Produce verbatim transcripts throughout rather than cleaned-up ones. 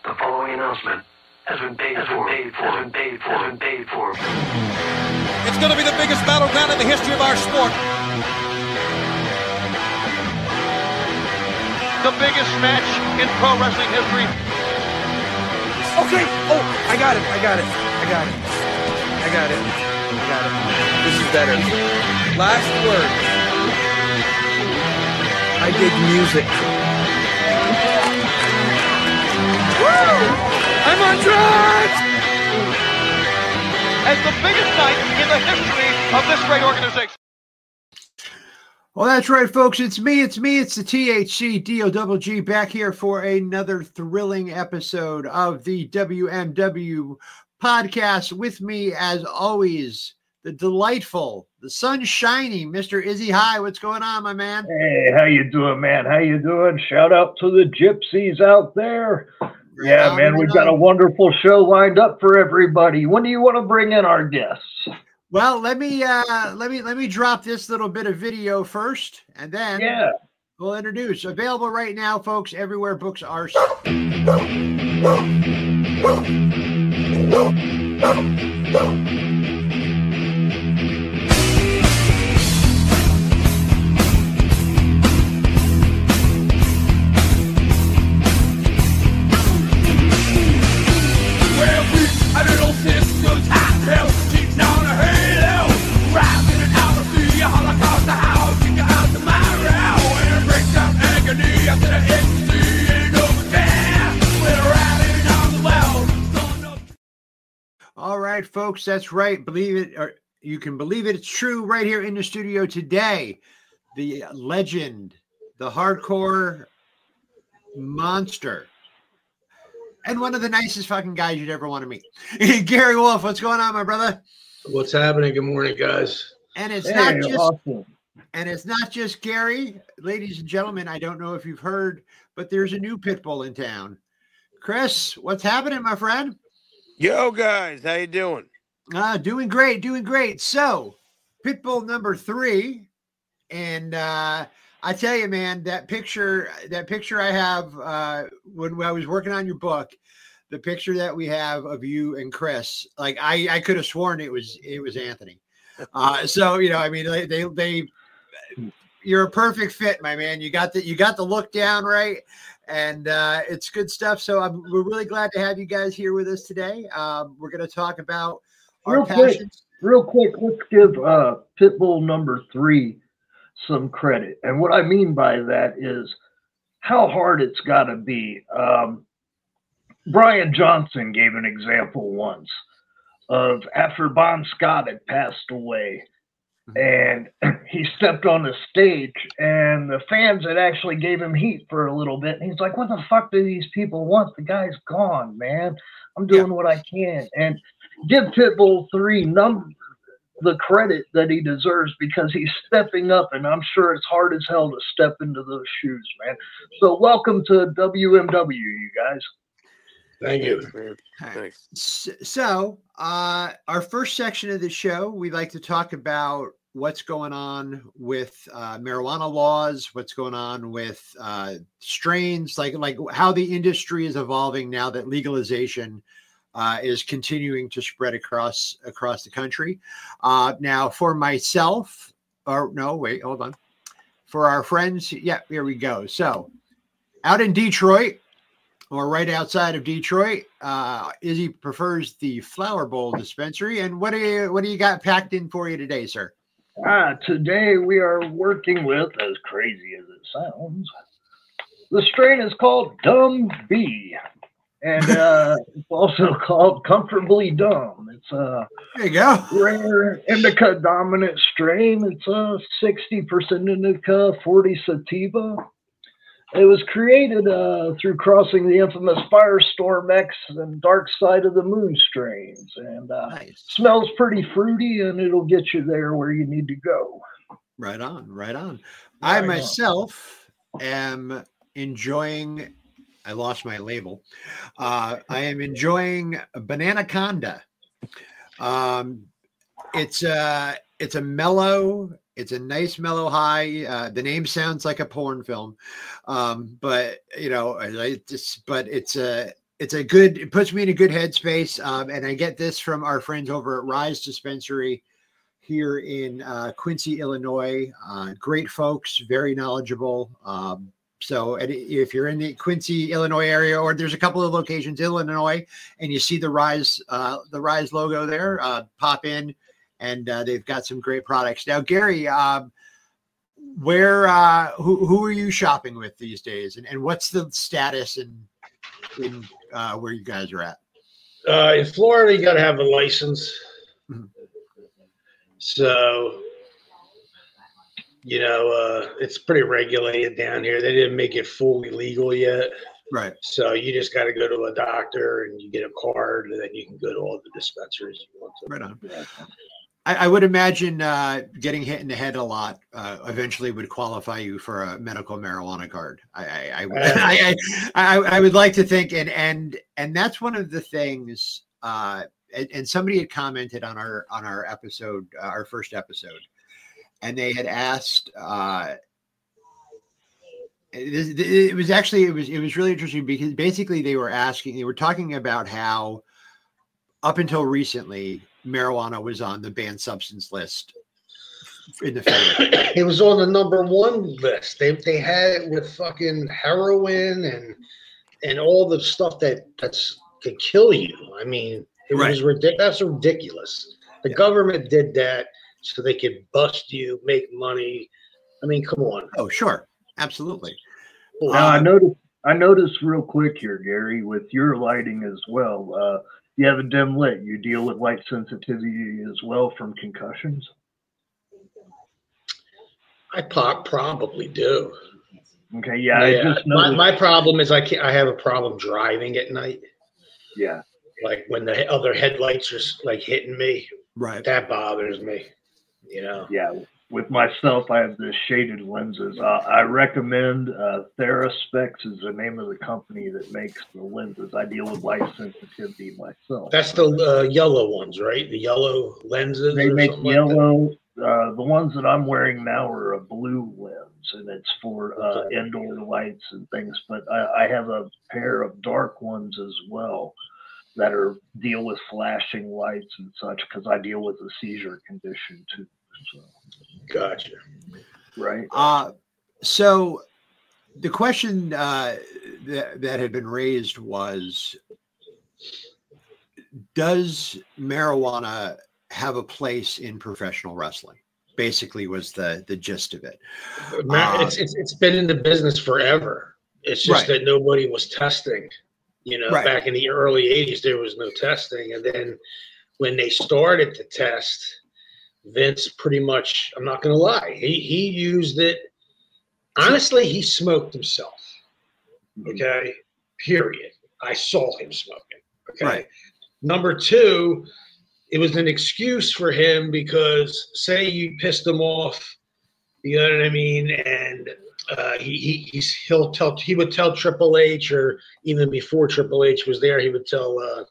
The following announcement has been paid has for. Been paid for. Has been paid for. Has been paid for. It's going to be the biggest battleground in the history of our sport. The biggest match in pro wrestling history. Okay. Oh, I got it. I got it. I got it. I got it. I got it. This is better. Last word. I dig music. Woo! I'm on drugs! As the biggest night in the history of this great organization. Well, that's right, folks. It's me. It's me. It's the T H C D O G G back here for another thrilling episode of the W M W podcast. With me, as always, the delightful, the sunshiny Mister Izzy High. What's going on, my man? Hey, how you doing, man? How you doing? Shout out to the gypsies out there. Right yeah, on, man, we've on. got a wonderful show lined up for everybody. When do you want to bring in our guests? Well, let me uh, let me let me drop this little bit of video first, and then yeah. we'll introduce. Available right now, folks, everywhere books are. All right, folks, that's right. Believe it, or you can believe it. It's true right here in the studio today. The legend, the hardcore monster, and one of the nicest fucking guys you'd ever want to meet. Gary Wolf, what's going on, my brother? What's happening? Good morning, guys. And it's hey, not just awesome. and it's not just Gary, ladies and gentlemen. I don't know if you've heard, but there's a new pit bull in town. Chris, what's happening, my friend? Yo, guys, how you doing? Uh, doing great, doing great. So, Pitbull number three, and uh, I tell you, man, that picture, that picture I have uh, when I was working on your book, the picture that we have of you and Chris, like I, I could have sworn it was it was Anthony. Uh, so you know, I mean, they, they, they, you're a perfect fit, my man. You got the, you got the look down right. And uh, it's good stuff. So I'm, we're really glad to have you guys here with us today. Um, we're going to talk about our real passions. Quick, real quick, let's give uh, Pitbull number three some credit. And what I mean by that is how hard it's got to be. Um, Brian Johnson gave an example once of after Bon Scott had passed away. And he stepped on the stage, and the fans had actually gave him heat for a little bit. And he's like, what the fuck do these people want? The guy's gone, man. I'm doing yeah. what I can. And give Pitbull three num- the credit that he deserves because he's stepping up, and I'm sure it's hard as hell to step into those shoes, man. So welcome to W M W, you guys. Thank you. Thanks. So, uh, our first section of the show, we like to talk about what's going on with uh, marijuana laws, what's going on with uh, strains, like like how the industry is evolving now that legalization uh, is continuing to spread across across the country. Uh, now, for myself, or no, wait, hold on. For our friends, yeah, here we go. So, out in Detroit, or right outside of Detroit, uh, Izzy prefers the Flower Bowl dispensary. And what do you what do you got packed in for you today, sir? Ah, today we are working with, as crazy as it sounds, the strain is called Dumb B, and uh, it's also called Comfortably Dumb. It's a there you go. rare indica dominant strain. It's a sixty percent indica, forty sativa. It was created uh, through crossing the infamous Firestorm X and Dark Side of the Moon strains, and uh, nice. Smells pretty fruity, and it'll get you there where you need to go. Right on, right on. Right I myself on. am enjoying. I lost my label. Uh, I am enjoying Bananaconda. Um, it's a it's a mellow. It's a nice mellow high. Uh, the name sounds like a porn film, um, but you know, it's but it's a it's a good, it puts me in a good headspace. Um, and I get this from our friends over at Rise Dispensary here in uh, Quincy, Illinois. Uh, great folks, very knowledgeable. Um, so and if you're in the Quincy, Illinois area, or there's a couple of locations in Illinois, and you see the Rise, uh, the Rise logo there, uh, pop in, and uh, they've got some great products. Now, Gary, um, where, uh, who, who are you shopping with these days, and, and what's the status in, in uh, where you guys are at? Uh, in Florida, you got to have a license. Mm-hmm. So, you know, uh, it's pretty regulated down here. They didn't make it fully legal yet. Right. So you just got to go to a doctor and you get a card, and then you can go to all the dispensaries you want to. Right on. I, I would imagine uh, getting hit in the head a lot uh, eventually would qualify you for a medical marijuana card. I I, I, I, I, I would like to think, and and and that's one of the things. Uh, and, and somebody had commented on our on our episode, uh, our first episode, and they had asked. Uh, it, it was actually it was it was really interesting because basically they were asking, they were talking about how up until recently, marijuana was on the banned substance list in the federal. It was on the number one list. They they had it with fucking heroin and and all the stuff that that's could kill you. I mean, it Right. was ridiculous. That's ridiculous. The Yeah. government did that so they could bust you, make money. I mean, come on. Oh, sure, absolutely. Now, I noticed, I noticed real quick here, Gary, with your lighting as well. Uh, you have a dim lit. You deal with light sensitivity as well from concussions. I pop probably do. Okay, yeah, I Yeah. just My, noticed. my problem is I can't, I have a problem driving at night. yeah, Like when the other headlights are like hitting me, Right. that bothers me. You know. yeah. With myself, I have the shaded lenses. Uh, I recommend uh, TheraSpecs is the name of the company that makes the lenses. I deal with light sensitivity myself. That's the uh, yellow ones, right? The yellow lenses. They or make something like that? yellow. Uh, the ones that I'm wearing now are a blue lens, and it's for uh, Okay. indoor lights and things. But I, I have a pair of dark ones as well that are deal with flashing lights and such because I deal with a seizure condition too. So, Gotcha. right. Uh, so the question uh, that, that had been raised was, does marijuana have a place in professional wrestling? Basically was the, the gist of it. Ma- Uh, it's, it's it's been in the business forever. It's just Right. that nobody was testing. You know, Right. back in the early eighties, there was no testing, and then when they started to test, Vince pretty much, I'm not going to lie, he he used it. Honestly, he smoked himself. Okay, period. I saw him smoking. Okay. Right. Number two, it was an excuse for him because say you pissed him off, you know what I mean, and uh, he he he's, he'll tell he would tell Triple H, or even before Triple H was there, he would tell uh,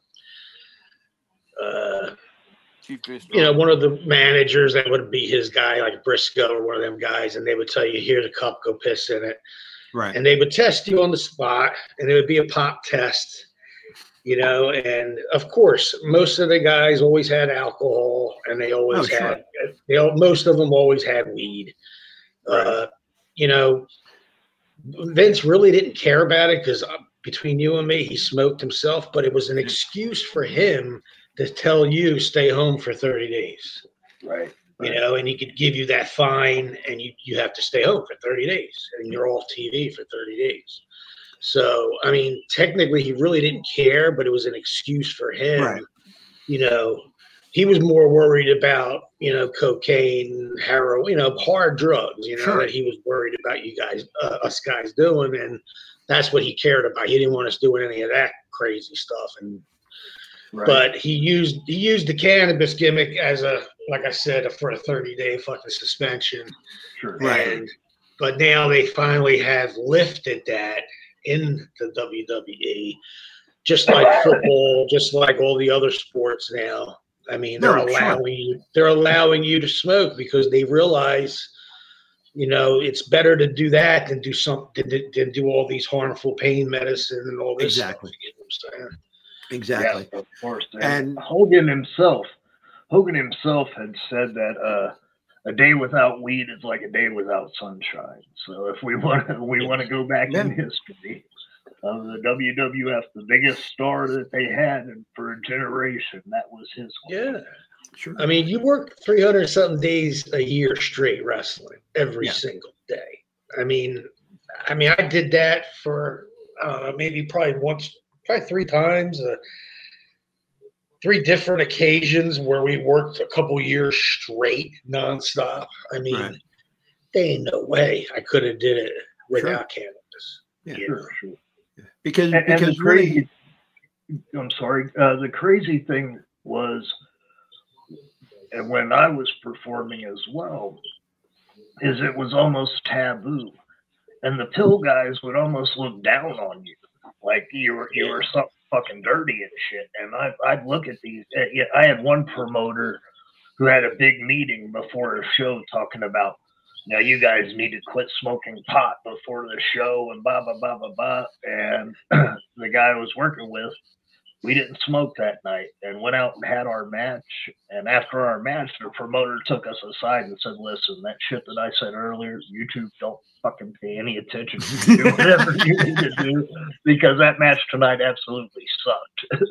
uh, Chief Priest. you know, one of the managers that would be his guy, like Briscoe or one of them guys, and they would tell you, here's a cup, go piss in it. Right. And they would test you on the spot, and it would be a pop test, you know. And of course, most of the guys always had alcohol, and they always Oh, sure. had, they all, most of them always had weed. Uh, you know, Vince really didn't care about it because between you and me, he smoked himself, but it was an excuse for him to tell you stay home for thirty days. Right. You know, and he could give you that fine, and you, you have to stay home for thirty days, and you're off T V for thirty days. So, I mean, technically, he really didn't care, but it was an excuse for him. Right. You know, he was more worried about, you know, cocaine, heroin, you know, hard drugs, you know, Sure. that he was worried about you guys, uh, us guys doing. And that's what he cared about. He didn't want us doing any of that crazy stuff. And Right. But he used he used the cannabis gimmick as a, like I said, for a thirty day fucking suspension. Sure. Right. And but now they finally have lifted that in the W W E, just like football, just like all the other sports now. I mean, they're No, sure. allowing you they're allowing you to smoke because they realize, you know, it's better to do that than do something than, than do all these harmful pain medicine and all this Exactly. stuff. I'm saying? Exactly. Yeah, of course. And, And- Hogan himself, Hogan himself had said that uh, a day without weed is like a day without sunshine. So if we want to, we want to go back Yeah. in history of the W W F, the biggest star that they had and for a generation, that was his one. Yeah. Sure. I mean, you work three hundred something days a year straight wrestling every Yeah. single day. I mean, I mean, I did that for uh, maybe probably once, probably three times, uh, three different occasions where we worked a couple years straight, nonstop. I mean, Right. there ain't no way I could have did it without cannabis. Yeah. you Sure, know? sure. Because And, and because the crazy, really, I'm sorry, uh, the crazy thing was, and when I was performing as well, is it was almost taboo, and the pill guys would almost look down on you, like you were you were something fucking dirty and shit. And I I'd look at these. uh, yeah, I had one promoter who had a big meeting before a show talking about, now you guys need to quit smoking pot before the show and blah blah blah blah blah. And the guy I was working with, we didn't smoke that night and went out and had our match. And after our match, the promoter took us aside and said, listen, that shit that I said earlier, you two don't fucking pay any attention to. Do whatever you need to do, because that match tonight absolutely sucked.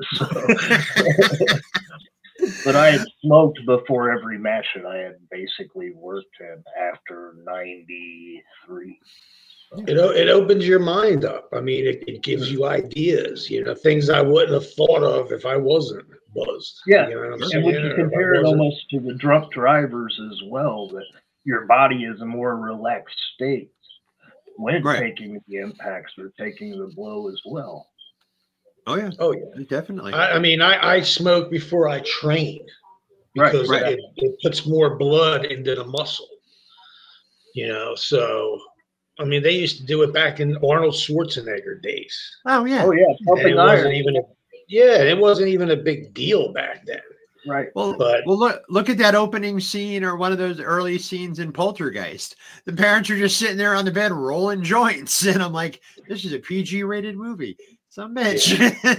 So, but I had smoked before every match that I had basically worked in after ninety-three. You know, it opens your mind up. I mean, it, it gives you ideas, you know, things I wouldn't have thought of if I wasn't buzzed. Yeah, You know what I'm and saying? when you Or if I compare it wasn't- almost to the drunk drivers as well, that your body is a more relaxed state when Right. taking the impacts or taking the blow as well. oh yeah, Oh, yeah. definitely. I, I mean, I, I smoke before I train Right, because right. It, it puts more blood into the muscle, you know. So, I mean, they used to do it back in Arnold Schwarzenegger days. oh yeah. Oh yeah, And it pumping wasn't iron. even a, yeah, it wasn't even a big deal back then. Right. Well, But- well, look look at that opening scene or one of those early scenes in Poltergeist. The parents are just sitting there on the bed rolling joints, and I'm like, this is a P G rated movie. Some bitch.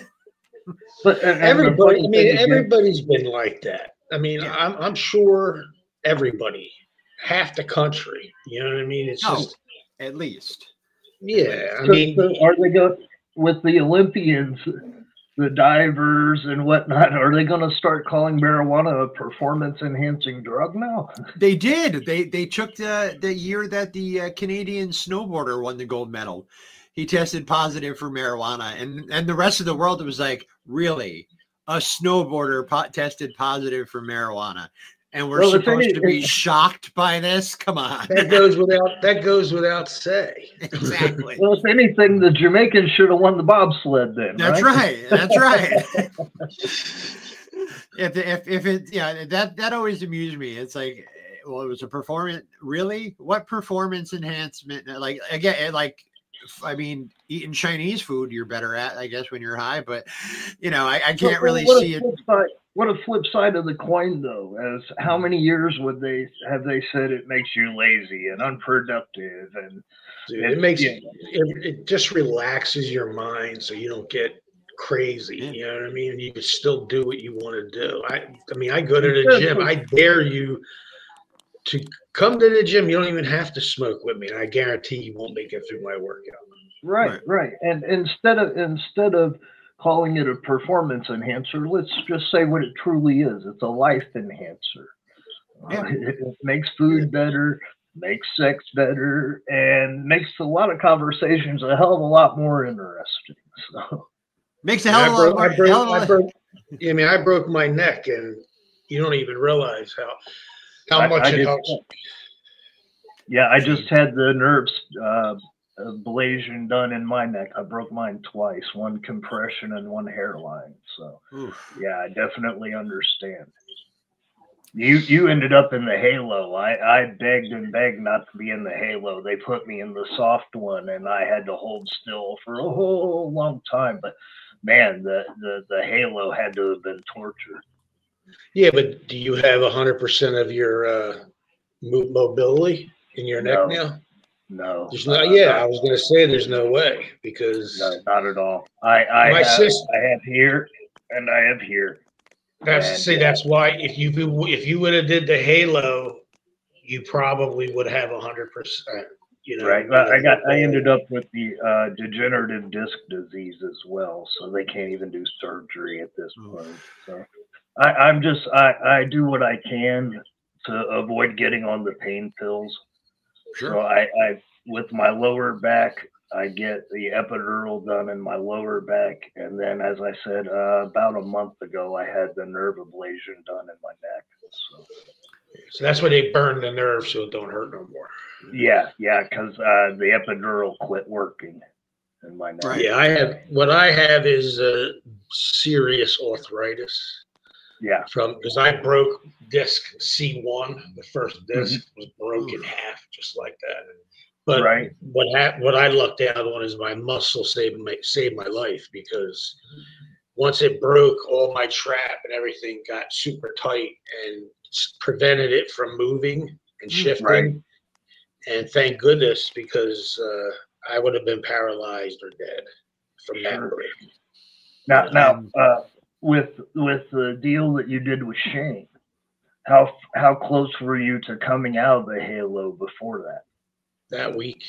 But and, and the Everybody, funny I mean, thing again- everybody's been like that. I mean, Yeah. I'm I'm sure everybody, half the country. You know what I mean? It's Oh, just, At least. yeah. I So- mean, so are they going with the Olympians, the divers and whatnot? Are they going to start calling marijuana a performance-enhancing drug now? They did. They they took the the year that the uh, Canadian snowboarder won the gold medal. He tested positive for marijuana, and and the rest of the world was like, really, a snowboarder po- tested positive for marijuana, and we're Well, if supposed any- to be shocked by this? Come on. that goes without that goes without say. Exactly. Well, if anything, the Jamaicans should have won the bobsled then. That's right. right. That's right. if if if it yeah that that always amused me. It's like, well, it was a performance. Really, what performance enhancement? Like again, like I mean, eating Chinese food you're better at, I guess, when you're high. But you know, I, I can't really what see a it. flip side, what a flip side of the coin, though. As how many years would they have they said it makes you lazy and unproductive and Dude, it makes Yeah. it, it just relaxes your mind so you don't get crazy. Yeah. You know what I mean? You can still do what you want to do. I I mean, I go to the gym. I dare you to come to the gym. You don't even have to smoke with me, and I guarantee you won't make it through my workout. right, Right. right. And instead of instead of calling it a performance enhancer, let's just say what it truly is. It's a life enhancer. Yeah. Uh, it, it makes food better, makes sex better, and makes a lot of conversations a hell of a lot more interesting. So Makes a And hell I of a lot broke, more. I broke, hell of a I lot- broke, I mean, I broke my neck, and you don't even realize how how I- much I it did- helps. yeah, I just had the nerves uh, ablation done in my neck. I broke mine twice, one compression and one hairline. So Oof. yeah, I definitely understand. You you ended up in the halo. I, I begged and begged not to be in the halo. They put me in the soft one, and I had to hold still for a whole long time. But man, the the, the halo had to have been torture. Yeah, but do you have a hundred percent of your uh, mo- mobility in your neck No. now? No. There's no. Yeah, I was going to say there's no way because no, not at all. I I my have, sister. I have here and I have here. That's And, see. uh, That's why if you if you would have did the Halo, you probably would have a hundred percent. You know, right. But I got. I ended up with the uh, degenerative disc disease as well, so they can't even do surgery at this point. So I, I'm just. I I do what I can to avoid getting on the pain pills. Sure. So I, I with my lower back, I get the epidural done in my lower back, and then, as I said, uh, about a month ago, I had the nerve ablation done in my neck. So, so that's why they burn the nerve so it don't hurt no more. yeah, yeah, because uh, the epidural quit working in my neck. Right. Yeah, I have. What I have is uh, serious arthritis. Yeah. From because I broke disc C one, the first disc Mm-hmm. was broke in half, just like that. But Right. what hap- what I lucked out on is my muscle saved my saved my life because once it broke, all my trap and everything got super tight and s- prevented it from moving and shifting. Right. And thank goodness because uh, I would have been paralyzed or dead from that Sure. break. Now, now, uh, with with the deal that you did with Shane, how how close were you to coming out of the Halo before that? That week.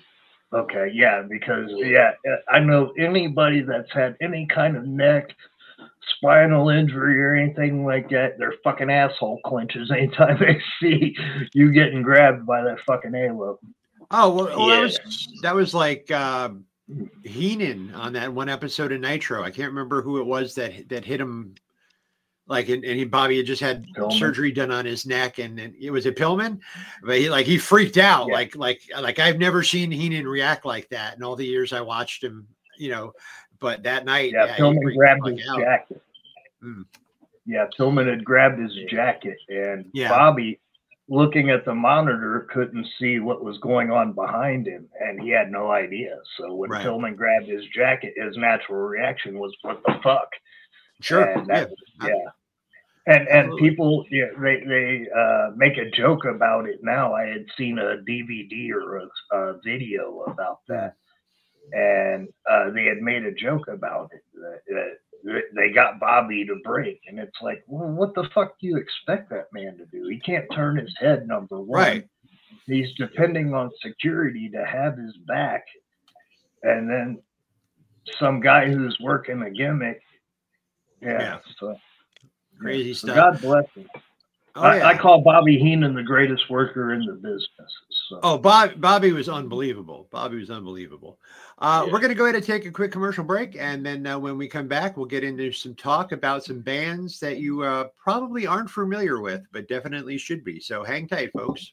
Okay, yeah, because yeah, I know anybody that's had any kind of neck, spinal injury or anything like that, their fucking asshole clenches anytime they see you getting grabbed by that fucking halo. Oh well, well Yeah. that was that was like uh, Heenan on that one episode of Nitro. I can't remember who it was that that hit him. Like and, and he Bobby had just had Pillman. surgery done on his neck, and, and it was a Pillman, but he like he freaked out. Yeah. Like like like I've never seen Heenan react like that in all the years I watched him. You know, but that night, Yeah, yeah, he Pillman freaked grabbed the his fuck out. jacket. Mm. Yeah, Pillman had grabbed his jacket, and Yeah. Bobby, looking at the monitor, couldn't see what was going on behind him, and he had no idea. So when Right. Pillman grabbed his jacket, his natural reaction was, "What the fuck?" Sure, And yeah, that, yeah. And and Absolutely. people, yeah, they they uh, make a joke about it now. I had seen a D V D or a, a video about that, and uh, they had made a joke about it. That, that they got Bobby to break, and it's like, well, what the fuck do you expect that man to do? He can't turn his head. Number one, Right. He's depending on security to have his back, and then some guy who's working a gimmick. Yeah. Yeah. So. Crazy So stuff. God bless him. Oh, I, yeah. I call Bobby Heenan the greatest worker in the business. So. Oh, Bob, Bobby was unbelievable. Bobby was unbelievable. Uh, Yeah. We're going to go ahead and take a quick commercial break. And then uh, when we come back, we'll get into some talk about some bands that you uh, probably aren't familiar with, but definitely should be. So hang tight, folks.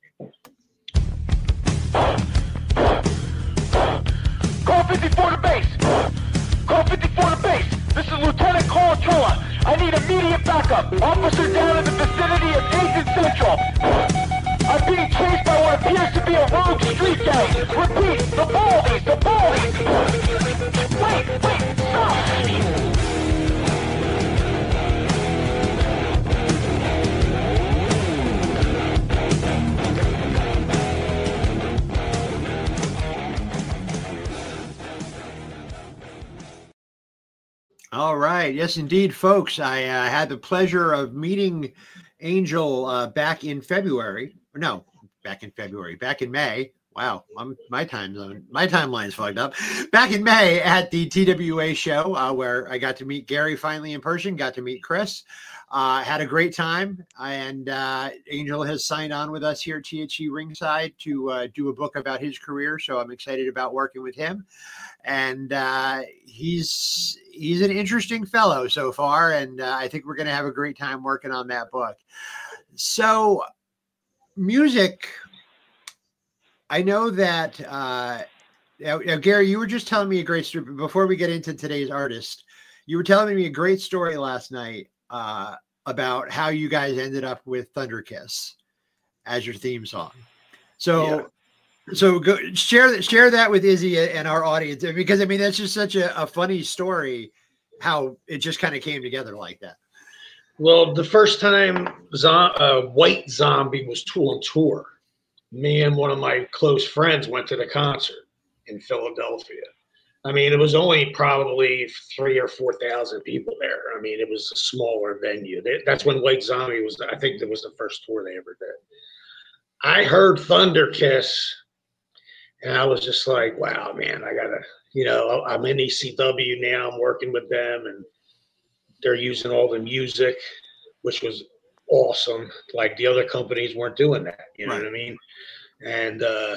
Call fifty-four to base. Call fifty-four to base. This is Lieutenant Cole Chula. I need immediate backup. Officer down in the vicinity of Dayton Central. I'm being chased by what appears to be a rogue street gang. Repeat, the Baldies, the Baldies. Wait, wait, stop. All right. Yes, indeed, folks. I uh, had the pleasure of meeting Angel uh, back in February. No, back in February, back in May. Wow, I'm, my time zone, my timeline's fucked up. Back in May at the T W A show, uh, where I got to meet Gary finally in person, got to meet Chris, uh, had a great time, and uh, Angel has signed on with us here at T H C Ringside to uh, do a book about his career. So I'm excited about working with him, and uh, he's he's an interesting fellow so far, and uh, I think we're going to have a great time working on that book. So, music. I know that, uh, now, now, Gary, you were just telling me a great story before we get into today's artist. You were telling me a great story last night uh, about how you guys ended up with Thunder Kiss as your theme song. So, yeah. so go share share that with Izzy and our audience, because I mean that's just such a, a funny story how it just kind of came together like that. Well, the first time Zo- uh, White Zombie was on tour. me and one of my close friends went to the concert in Philadelphia. I mean, it was only probably three or four thousand people there. I mean, it was a smaller venue. That's when White Zombie was. I think that was the first tour they ever did. I heard Thunder Kiss, and I was just like, "Wow, man! I gotta, you know, I'm in E C W now. I'm working with them, and they're using all the music, which was awesome. Like the other companies weren't doing that. You know right. what I mean?" And uh,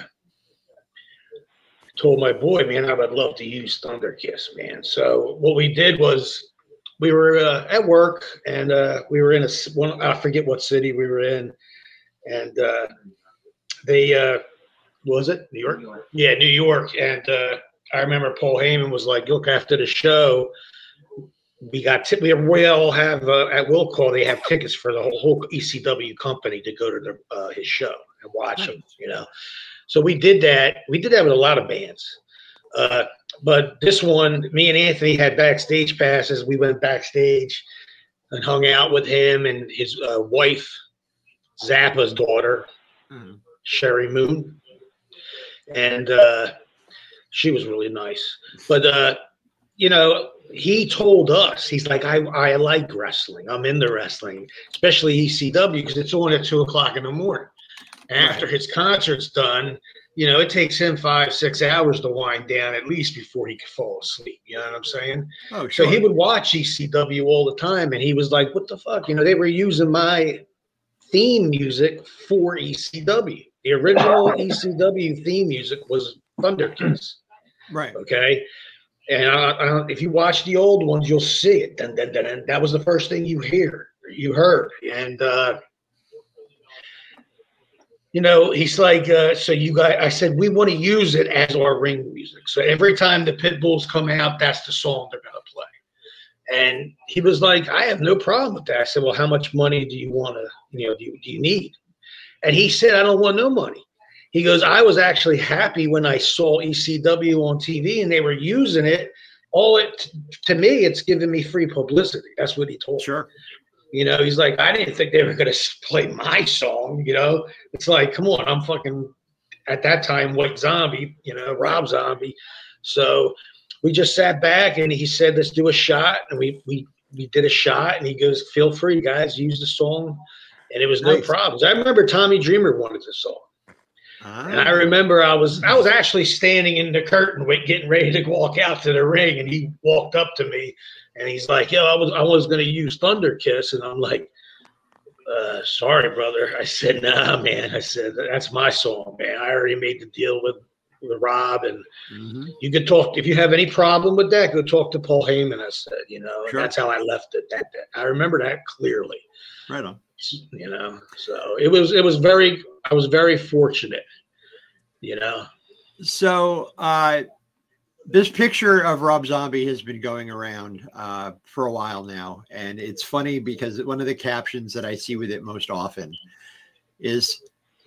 told my boy, man, I would love to use Thunder Kiss, man. So what we did was we were uh, at work, and uh, we were in a one. I forget what city we were in, and uh, they uh, was it New York? New York? Yeah, New York. And uh, I remember Paul Heyman was like, "Look, after the show, we got t- we we all have uh, at Will Call. They have tickets for the whole, whole E C W company to go to the, uh, his show and watch nice. him." You know. So we did that. We did that with a lot of bands. Uh, but this one, me and Anthony had backstage passes. We went backstage and hung out with him and his uh, wife, Zappa's daughter, mm-hmm. Sherry Moon. And uh, she was really nice. But, uh, you know, he told us, he's like, I, I like wrestling. I'm into wrestling, especially E C W, because it's on at two o'clock in the morning. After right. his concert's done, you know, it takes him five, six hours to wind down at least before he could fall asleep. You know what I'm saying? Oh, sure. So he would watch E C W all the time, and he was like, what the fuck? You know, they were using my theme music for E C W. The original E C W theme music was Thunder Kiss. Right. Okay? And I, I, if you watch the old ones, you'll see it. And, and, and that was the first thing you hear, you heard. And, uh, you know, he's like, uh, so you guys, I said, we want to use it as our ring music. So every time the Pitbulls come out, that's the song they're going to play. And he was like, I have no problem with that. I said, well, how much money do you want to, you know, do you, do you need? And he said, I don't want no money. He goes, I was actually happy when I saw E C W on T V and they were using it. All it, to me, it's giving me free publicity. That's what he told me. Sure. You know, he's like, I didn't think they were going to play my song, you know. It's like, come on, I'm fucking, at that time, White Zombie, you know, Rob Zombie. So we just sat back and he said, let's do a shot. And we we we did a shot and he goes, feel free, guys, use the song. And it was no nice. problems. I remember Tommy Dreamer wanted the song. Ah. And I remember I was I was actually standing in the curtain wait, getting ready to walk out to the ring, and he walked up to me and he's like, yo, I was I was gonna use Thunder Kiss. And I'm like, uh, sorry, brother. I said, nah, man. I said, that's my song, man. I already made the deal with, with Rob, and mm-hmm. you could talk if you have any problem with that, go talk to Paul Heyman. I said, you know, sure. That's how I left it. That, that I remember that clearly. Right on. You know, so it was it was very I was very fortunate, you know. So uh this picture of Rob Zombie has been going around uh for a while now, and it's funny because one of the captions that I see with it most often is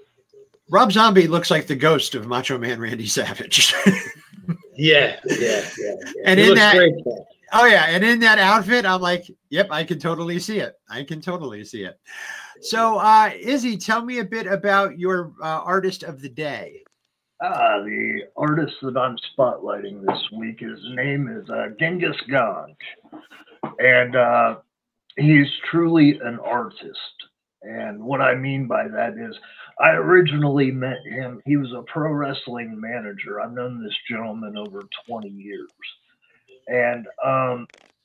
Rob Zombie looks like the ghost of Macho Man Randy Savage. yeah, yeah, yeah, yeah. And he in that great. Oh, yeah. And in that outfit, I'm like, yep, I can totally see it. I can totally see it. So, uh, Izzy, tell me a bit about your uh, artist of the day. Uh, the artist that I'm spotlighting this week, his name is uh, Genghis Ganj. And uh, he's truly an artist. And what I mean by that is I originally met him. He was a pro wrestling manager. I've known this gentleman over twenty years. And um,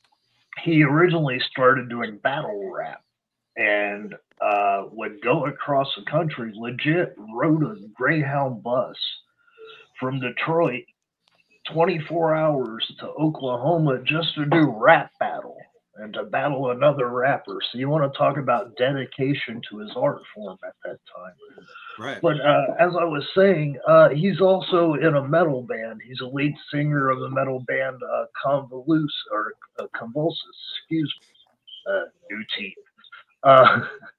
he originally started doing battle rap and uh, would go across the country, legit rode a Greyhound bus from Detroit twenty-four hours to Oklahoma just to do rap battle and to battle another rapper. So you want to talk about dedication to his art form at that time. Right. But uh, as I was saying, uh, he's also in a metal band. He's a lead singer of the metal band uh, Convolus or uh, Convulsus, excuse me, uh, new teeth. Uh,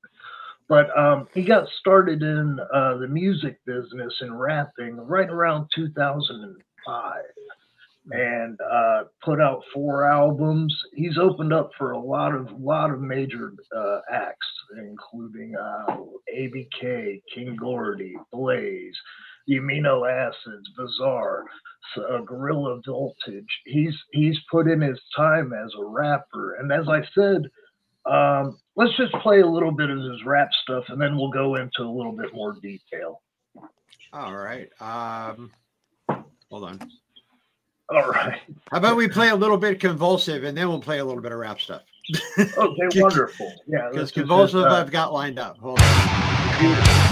but um, he got started in uh, the music business and rapping right around two thousand five. and uh, put out four albums. He's opened up for a lot of lot of major uh, acts, including uh, A B K, King Gordy, Blaze, the Amino Acids, Bizarre, uh, Gorilla Voltage. He's he's put in his time as a rapper, and as I said, um, let's just play a little bit of his rap stuff, and then we'll go into a little bit more detail. All right. Um, hold on. All right. How about we play a little bit Convulsive, and then we'll play a little bit of rap stuff. Okay, wonderful. Yeah, because this is Convulsive his, uh, I've got lined up. Hold on. beautiful.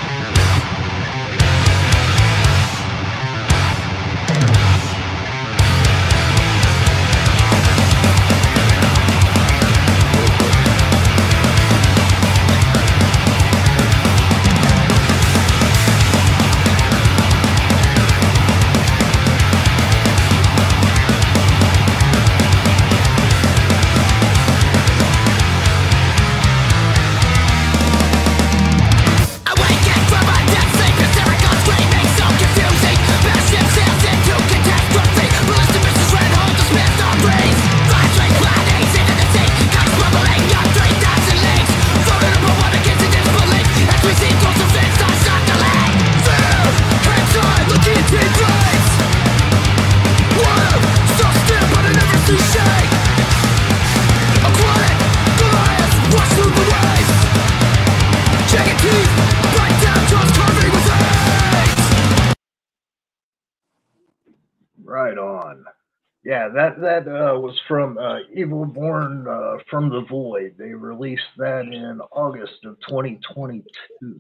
Right on. Yeah, that that uh, was from uh, Evil Born uh, from the Void. They released that in August of twenty twenty-two.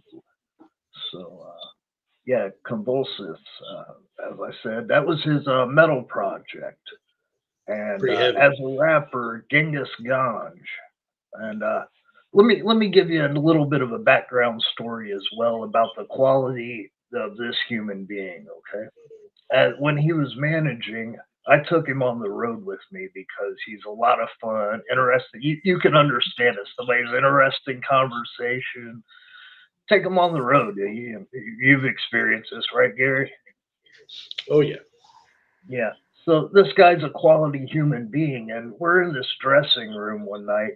So, uh, yeah, Convulsive, uh, as I said, that was his uh, metal project. And uh, as a rapper, Genghis Ganj. And uh, let me let me give you a little bit of a background story as well about the quality of this human being. Okay. Uh, when he was managing, I took him on the road with me because he's a lot of fun, interesting. You, you can understand it. Somebody's interesting conversation. Take him on the road. You, you've experienced this, right, Gary? Oh, yeah. Yeah. So this guy's a quality human being, and we're in this dressing room one night,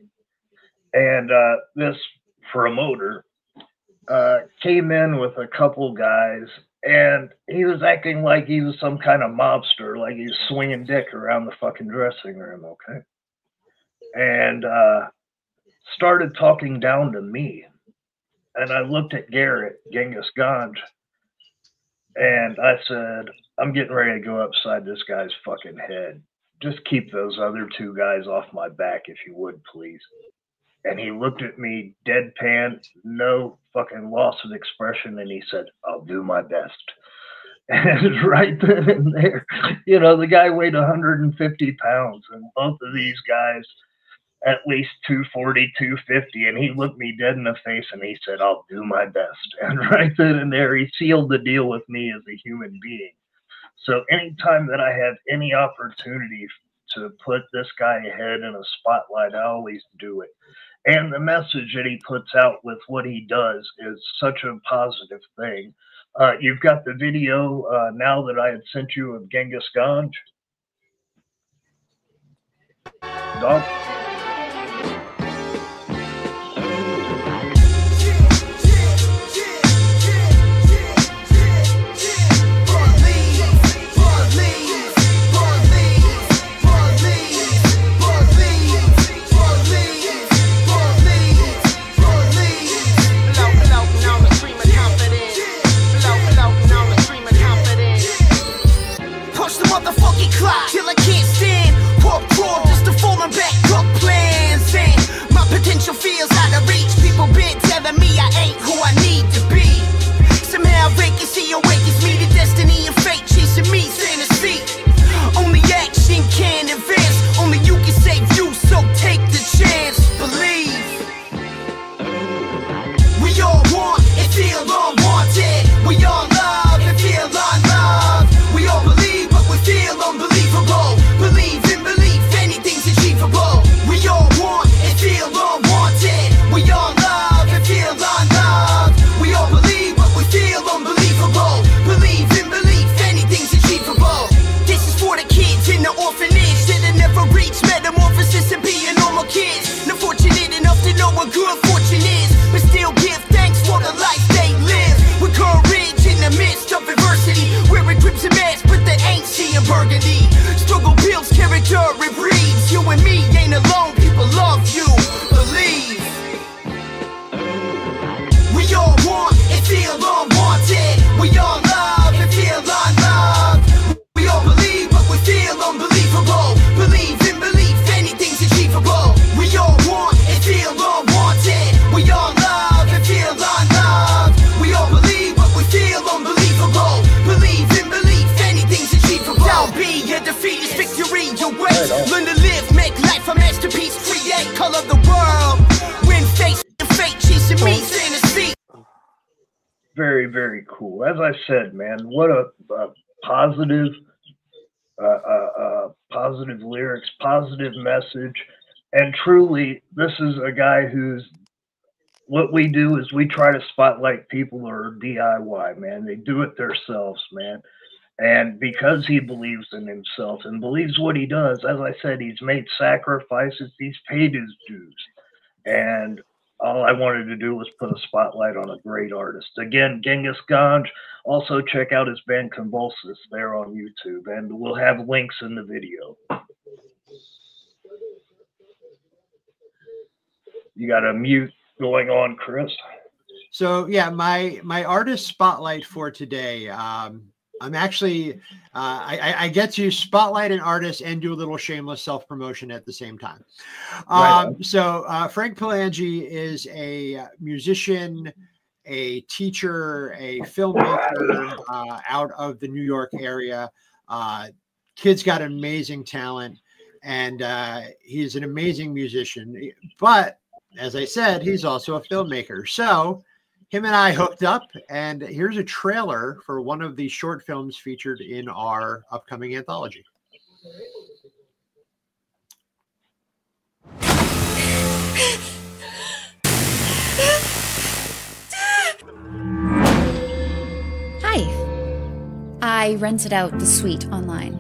and uh, this promoter uh, came in with a couple guys, and he was acting like he was some kind of mobster, like he was swinging dick around the fucking dressing room, okay? And uh, started talking down to me. And I looked at Garrett, Genghis Ganj, and I said, I'm getting ready to go upside this guy's fucking head. Just keep those other two guys off my back, if you would, please. And he looked at me deadpan, no fucking loss of expression, and he said, I'll do my best. And right then and there, you know, the guy weighed one hundred fifty pounds, and both of these guys at least two forty, two fifty, and he looked me dead in the face and he said, I'll do my best. And right then and there, he sealed the deal with me as a human being. So anytime that I have any opportunity to put this guy ahead in a spotlight, I always do it. And the message that he puts out with what he does is such a positive thing. Uh, you've got the video uh, now that I had sent you of Genghis Ganj. Dog. Till I can't stand, walk crawl just to fall my back up. ain't alone, people love you. Believe. We all want and feel unwanted. We all love and feel unloved. We all believe, but we feel unbelievable. Believe in belief, anything's achievable. We all want and feel unwanted. We all love and feel unloved. We all believe, but we feel unbelievable. Believe in belief, anything's achievable. Don't be a defeat is victory. Your way, learn to live, make life a masterpiece. Create, color the world. Win face to fate, chasing me in a seat. Very, very cool. As I said, man, what a, a positive, uh, uh, uh, positive lyrics, positive message, and truly, this is a guy who's. What we do is we try to spotlight people who are D I Y, man. They do it themselves, man. And because he believes in himself and believes what he does, as I said, he's made sacrifices, he's paid his dues, and all I wanted to do was put a spotlight on a great artist. Again, Genghis Ganj. Also check out his band Convulsus there on YouTube, and we'll have links in the video. You got a mute going on, Chris. So yeah, my my artist spotlight for today. Um, I'm actually, uh, I, I get to spotlight an artist and do a little shameless self-promotion at the same time. Um, right so uh, Frank Palangi is a musician, a teacher, a filmmaker uh, out of the New York area. Uh, kid's got amazing talent, and uh, he's an amazing musician. But as I said, he's also a filmmaker. So him and I hooked up, and here's a trailer for one of the short films featured in our upcoming anthology. Hi. I rented out the suite online.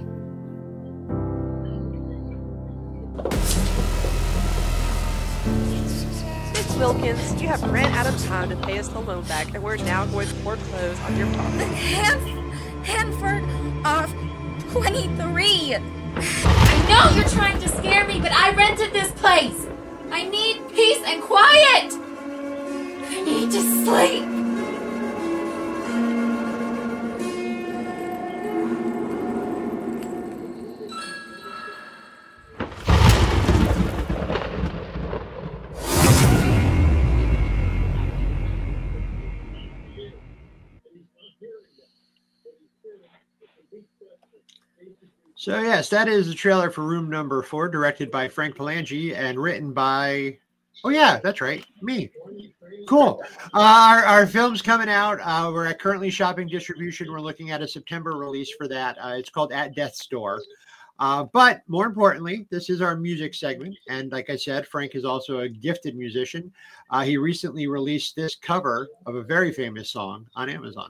Wilkins, you have ran out of time to pay us the loan back, and we're now going to foreclose on your property. Han- Hanford of twenty-three. I know you're trying to scare me, but I rented this place. I need peace and quiet. I need to sleep. So yes, that is the trailer for Room Number Four, directed by Frank Palangi and written by, oh yeah, that's right, me. Cool. Uh, our, our film's coming out. Uh, we're at currently shopping distribution. We're looking at a September release for that. Uh, it's called At Death's Door. Uh, but more importantly, this is our music segment. And like I said, Frank is also a gifted musician. Uh, he recently released this cover of a very famous song on Amazon.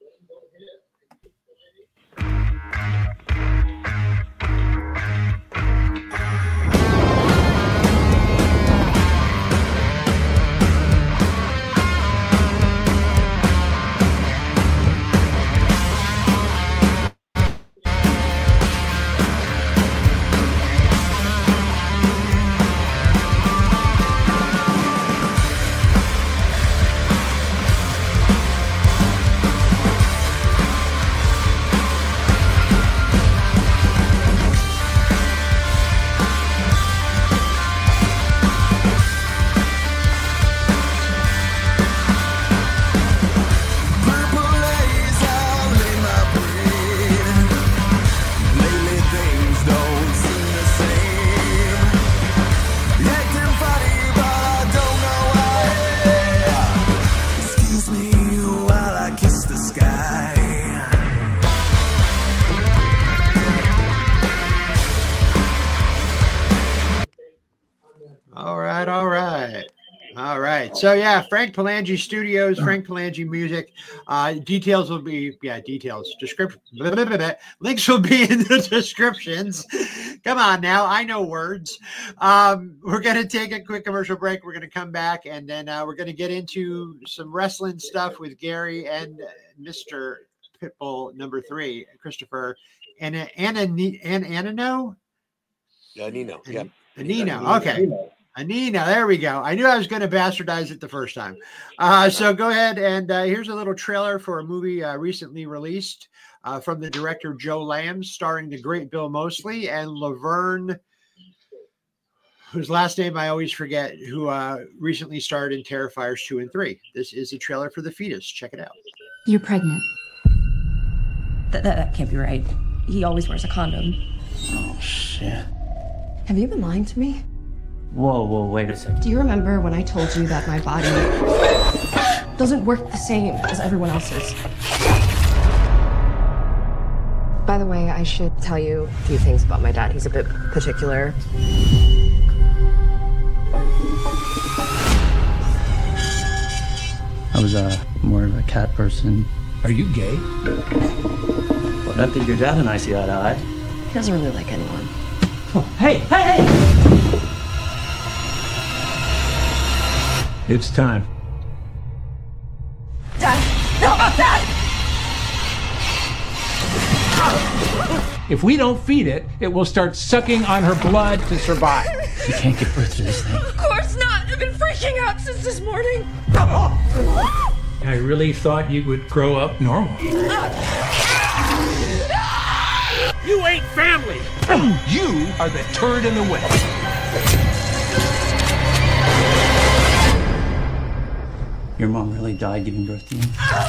So yeah, Frank Palangi Studios, Frank Palangi Music. Uh, details will be, yeah, details, description, blah, blah, blah, blah. Links will be in the descriptions. Come on now, I know words. Um, we're going to take a quick commercial break. We're going to come back, and then uh, we're going to get into some wrestling stuff with Gary and Mister Pitbull number three, Christopher and Anna and Anano. Yeah, Nino. Yeah. Anino. Okay. Anino. There we go. I knew I was going to bastardize it the first time. Uh, so go ahead. And uh, here's a little trailer for a movie uh, recently released uh, from the director Joe Lamb, starring the great Bill Moseley and Laverne, whose last name I always forget, who uh, recently starred in Terrifiers two and three. This is a trailer for The Fetus. Check it out. You're pregnant. That, that, that can't be right. He always wears a condom. Oh, shit. Have you been lying to me? Whoa, whoa, wait a second. Do you remember when I told you that my body doesn't work the same as everyone else's? By the way, I should tell you a few things about my dad. He's a bit particular. I was uh, more of a cat person. Are you gay? Well, I don't think your dad and I see eye to eye. He doesn't really like anyone. Oh, hey, hey, hey! It's time. Dad! No, Dad! If we don't feed it, it will start sucking on her blood to survive. You can't give birth to this thing. Of course not! I've been freaking out since this morning. I really thought you would grow up normal. You ain't family! You are the turd in the way. Your mom really died giving birth to you?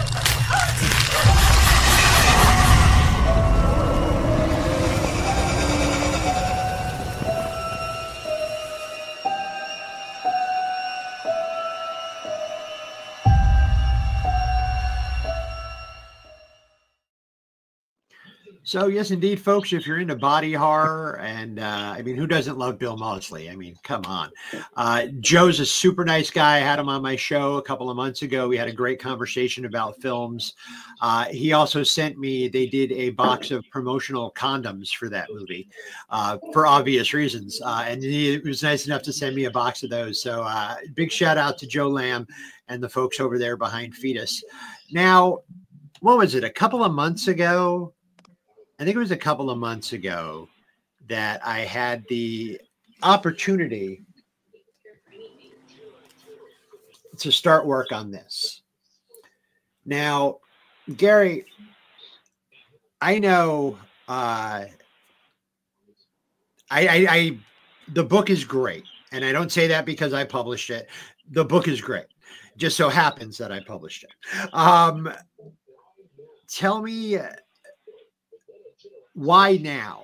So yes, indeed, folks, if you're into body horror, and uh, I mean, who doesn't love Bill Moseley? I mean, come on. Uh, Joe's a super nice guy. I had him on my show a couple of months ago. We had a great conversation about films. Uh, he also sent me, they did a box of promotional condoms for that movie uh, for obvious reasons. Uh, and he was nice enough to send me a box of those. So uh, big shout out to Joe Lamb and the folks over there behind Fetus. Now, what was it? A couple of months ago, I think it was a couple of months ago that I had the opportunity to start work on this. Now, Gary, I know uh, I, I, I the book is great, and I don't say that because I published it. The book is great. Just so happens that I published it. Um, tell me. Why now?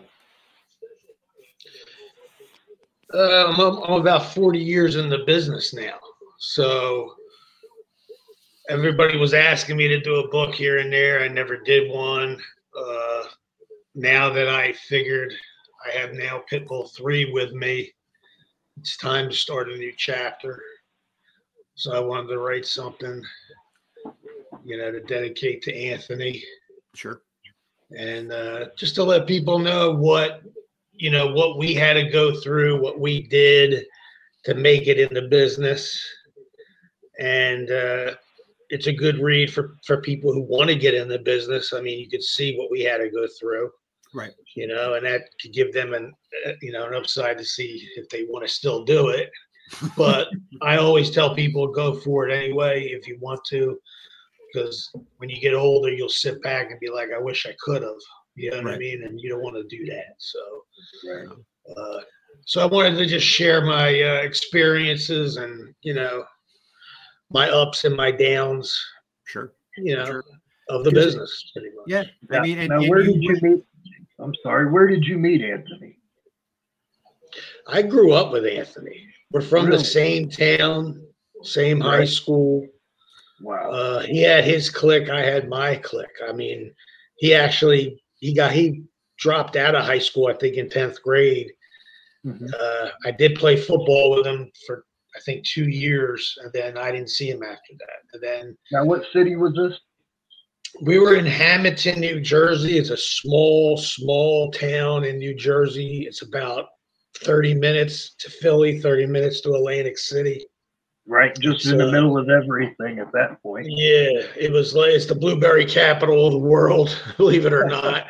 Uh, I'm, I'm about forty years in the business now. So everybody was asking me to do a book here and there. I never did one. Uh, now that I figured I have now Pitbull three with me, it's time to start a new chapter. So I wanted to write something, you know, to dedicate to Anthony. Sure. And uh, just to let people know what, you know, what we had to go through, what we did to make it in the business. And uh, it's a good read for, for people who want to get in the business. I mean, you could see what we had to go through. Right. You know, and that could give them an, uh, you know, an upside to see if they want to still do it. But I always tell people go for it anyway if you want to. Because when you get older, you'll sit back and be like, I wish I could have, you know what right. I mean? And you don't want to do that. So, right. uh, so I wanted to just share my uh, experiences and, you know, my ups and my downs, sure, you know, sure. of the business. Pretty much. Yeah. Now, I mean, and, now and where you, did you meet? I'm sorry. Where did you meet Anthony? I grew up with Anthony. We're from really? the same town, same right. high school. Wow. Uh, he had his clique. I had my clique. I mean, he actually, he got, he dropped out of high school, I think in tenth grade. Mm-hmm. Uh, I did play football with him for, I think, two years. And then I didn't see him after that. And then. Now, what city was this? We were in Hamilton, New Jersey. It's a small, small town in New Jersey. It's about thirty minutes to Philly, thirty minutes to Atlantic City. Right, just it's, in the uh, middle of everything at that point. Yeah, it was like it's the blueberry capital of the world, believe it or not.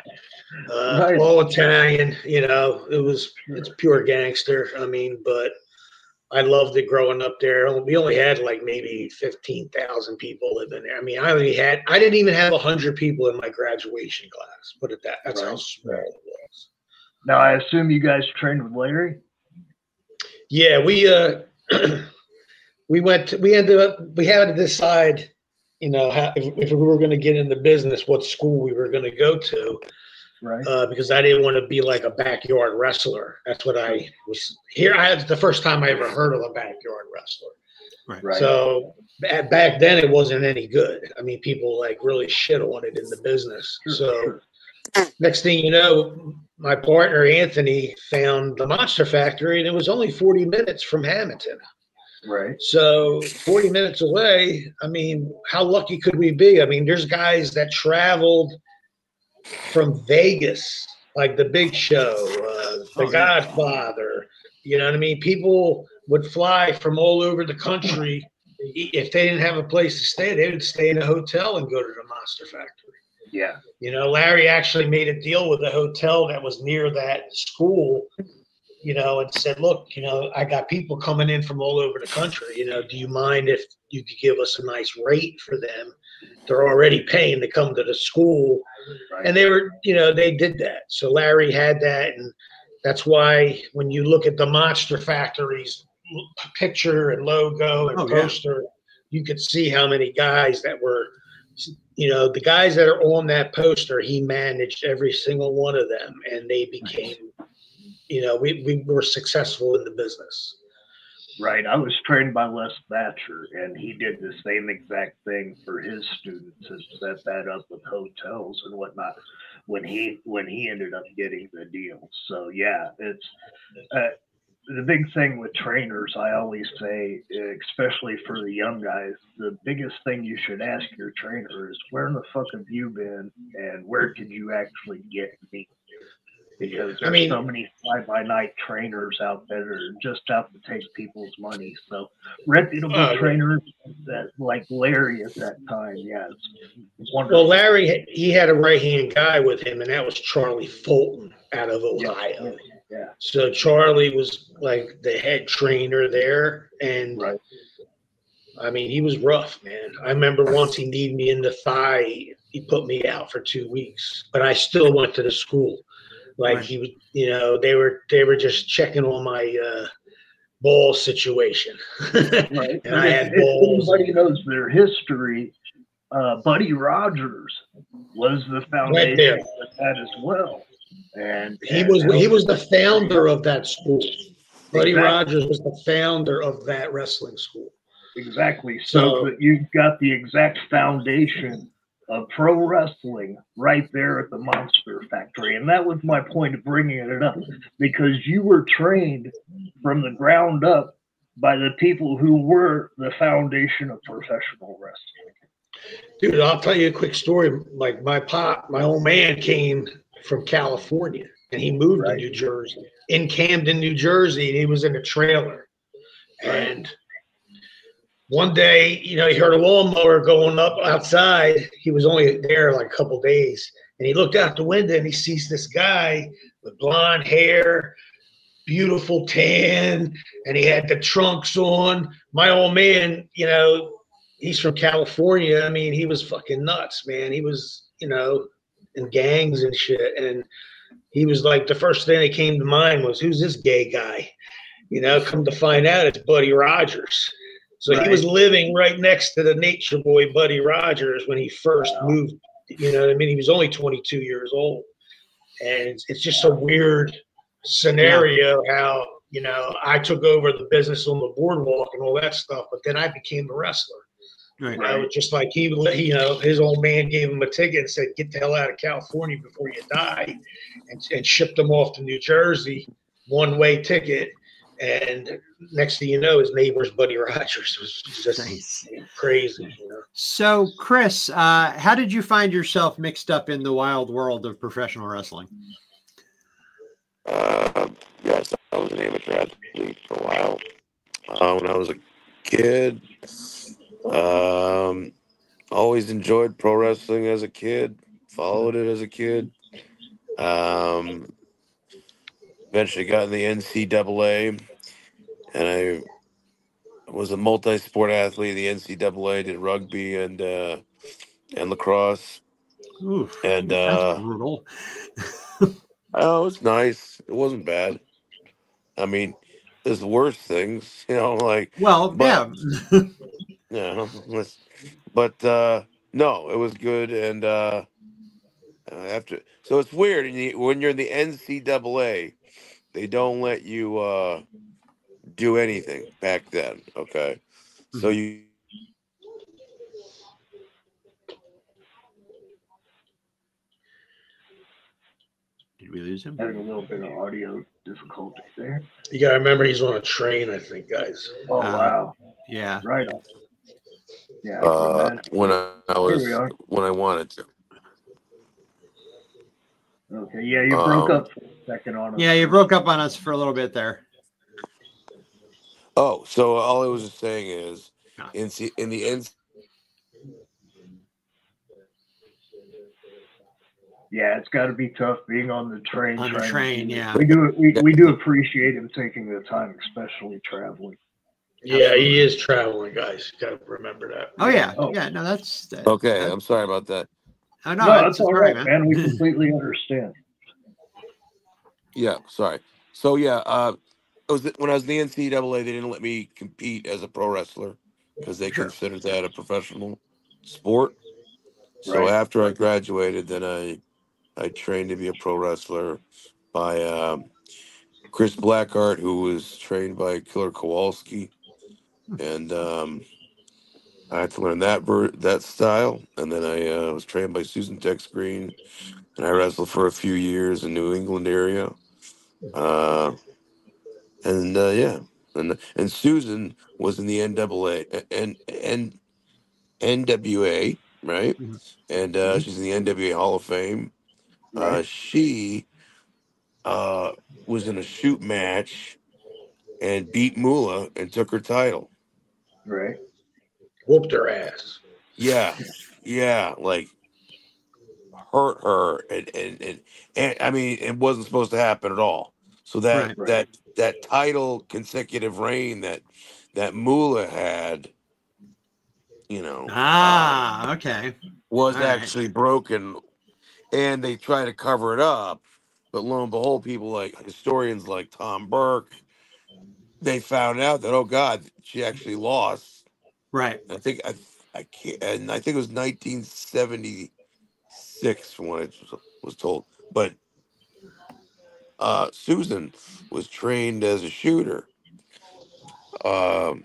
uh, Right. all Italian. You know, it was it's pure gangster. I mean, but I loved it growing up there. We only had like maybe fifteen thousand people living there. I mean, I only had I didn't even have a hundred people in my graduation class. Put it that that's Right. how small it was. Now, I assume you guys trained with Larry? Yeah, we uh we went to, we ended up we had to decide, you know, how, if, if we were going to get into business, what school we were going to go to. Right. Uh, because I didn't want to be like a backyard wrestler. That's what I was here. I had the first time I ever heard of a backyard wrestler. Right. Right. So ba- back then it wasn't any good. I mean, people like really shit on it in the business. Sure, So sure. next thing you know, my partner Anthony found the Monster Factory, and it was only forty minutes from Hamilton. Right. So forty minutes away. I mean, how lucky could we be? I mean, there's guys that traveled from Vegas, like the Big Show, uh, the Oh, yeah. Godfather. You know what I mean? People would fly from all over the country. If they didn't have a place to stay, they would stay in a hotel and go to the Monster Factory. Yeah. You know, Larry actually made a deal with a hotel that was near that school, you know, and said, look, you know, I got people coming in from all over the country. You know, do you mind if you could give us a nice rate for them? They're already paying to come to the school. Right. And they were, you know, they did that. So Larry had that. And that's why when you look at the Monster Factory's picture and logo and Oh, yeah. poster, you could see how many guys that were, you know, the guys that are on that poster, he managed every single one of them. And they became, you know, we, we were successful in the business. Right. I was trained by Les Thatcher, and he did the same exact thing for his students, and set that up with hotels and whatnot when he when he ended up getting the deal. So yeah, it's uh, the big thing with trainers. I always say, especially for the young guys, the biggest thing you should ask your trainer is, where in the fuck have you been, and where could you actually get me? Because there's I mean, so many fly-by-night trainers out there that are just out to take people's money. So reputable Uh, trainers that like Larry at that time, yeah, it's wonderful. well, Larry, he had a right-hand guy with him, and that was Charlie Fulton out of Yeah, Ohio. yeah, So Charlie was like the head trainer there, and right. I mean, he was rough, man. I remember once he kneed me in the thigh. He put me out for two weeks, but I still went to the school. Like Right. he was, you know, they were they were just checking on my uh, ball situation, Right. and I had if, balls. if anybody knows their history, uh, Buddy Rogers was the foundation there. of that as well. And He and was that he was the founder of that school. Buddy Exactly. Rogers was the founder of that wrestling school. Exactly. So, So- that you've got the exact foundation of pro wrestling right there at the Monster Factory. And that was my point of bringing it up, because you were trained from the ground up by the people who were the foundation of professional wrestling. Dude, I'll tell you a quick story. Like my pop, my old man came from California, and he moved Right. to New Jersey, in Camden, New Jersey, and he was in a trailer. And one day, you know, he heard a lawnmower going up outside. He was only there like a couple days, and he looked out the window and he sees this guy with blonde hair, beautiful tan, and he had the trunks on. My old man, you know, he's from California. I mean, he was fucking nuts, man. He was, you know, in gangs and shit. And he was like, the first thing that came to mind was, who's this gay guy? You know, come to find out it's Buddy Rogers. So Right. he was living right next to the Nature Boy Buddy Rogers when he first Wow. moved. You know what I mean? He was only twenty-two years old. And it's, it's just a weird scenario how, you know, I took over the business on the boardwalk and all that stuff, but then I became a wrestler. Right. You know, just like he, you know, his old man gave him a ticket and said, get the hell out of California before you die, and, and shipped him off to New Jersey, one-way ticket. And next thing you know, his neighbor's Buddy Rogers. It was just Nice. crazy, you know. So, Chris, uh, how did you find yourself mixed up in the wild world of professional wrestling? Uh, yes, I was an amateur athlete for a while. Uh, when I was a kid, um, always enjoyed pro wrestling as a kid, followed it as a kid. Um, eventually got in the N C double A, and I was a multi-sport athlete in the N C double A. Did rugby and uh, and lacrosse. Oof, and that's uh, brutal. oh, it was nice. It wasn't bad. I mean, there's worse things, you know, like Well, but yeah. yeah, let's- but uh, no, it was good. And uh, uh, after, so it's weird and you- when you're in the N C double A, they don't let you uh, do anything back then. Okay, so you. Did we lose him? Having a little bit of audio difficulty there. You gotta remember he's on a train, I think, guys. Oh, Uh, wow. Yeah. Right on. Yeah. I can Uh, imagine. when I, I Here was we are. when I wanted to. Okay. Yeah, you broke Um, up for a second on us. Yeah, you broke up on us for a little bit there. Oh, so all I was just saying is, in C, in the N C Yeah, it's got to be tough being on the train. On the trying to train, do it. yeah. We do we, we do appreciate him taking the time, especially traveling. Yeah, he is traveling, guys. You gotta remember that. Oh yeah, Oh. yeah. No, that's that, Okay, that- I'm sorry about that. oh, no, No, it's, that's it's all right, right, man. We completely understand. Yeah, sorry. So yeah, uh, it was when I was in the N C double A, they didn't let me compete as a pro wrestler because they Sure. considered that a professional sport. So Right. after I graduated, then I I trained to be a pro wrestler by um, Chris Blackheart, who was trained by Killer Kowalski, and um, I had to learn that ver- that style. And then I uh, was trained by Susan Tex Green, and I wrestled for a few years in New England area. Uh, and uh, yeah, and and Susan was in the N double A and and N W A, right? Mhm. And uh, she's in the N W A Hall of Fame. Uh, Right. she uh, was in a shoot match and beat Moolah and took her title. Right. Whooped her ass. Yeah, yeah, like hurt her, and and and, and I mean, it wasn't supposed to happen at all. So that Right. Right. that that title consecutive reign that that Moolah had, you know, um, Ah, okay. was All right. actually broken, and they try to cover it up. But lo and behold, people like historians like Tom Burke, they found out that, oh God, she actually lost. Right. I think I I can't, and I think it was nineteen seventy-six from what I was- was told. But uh, Susan was trained as a shooter. Um,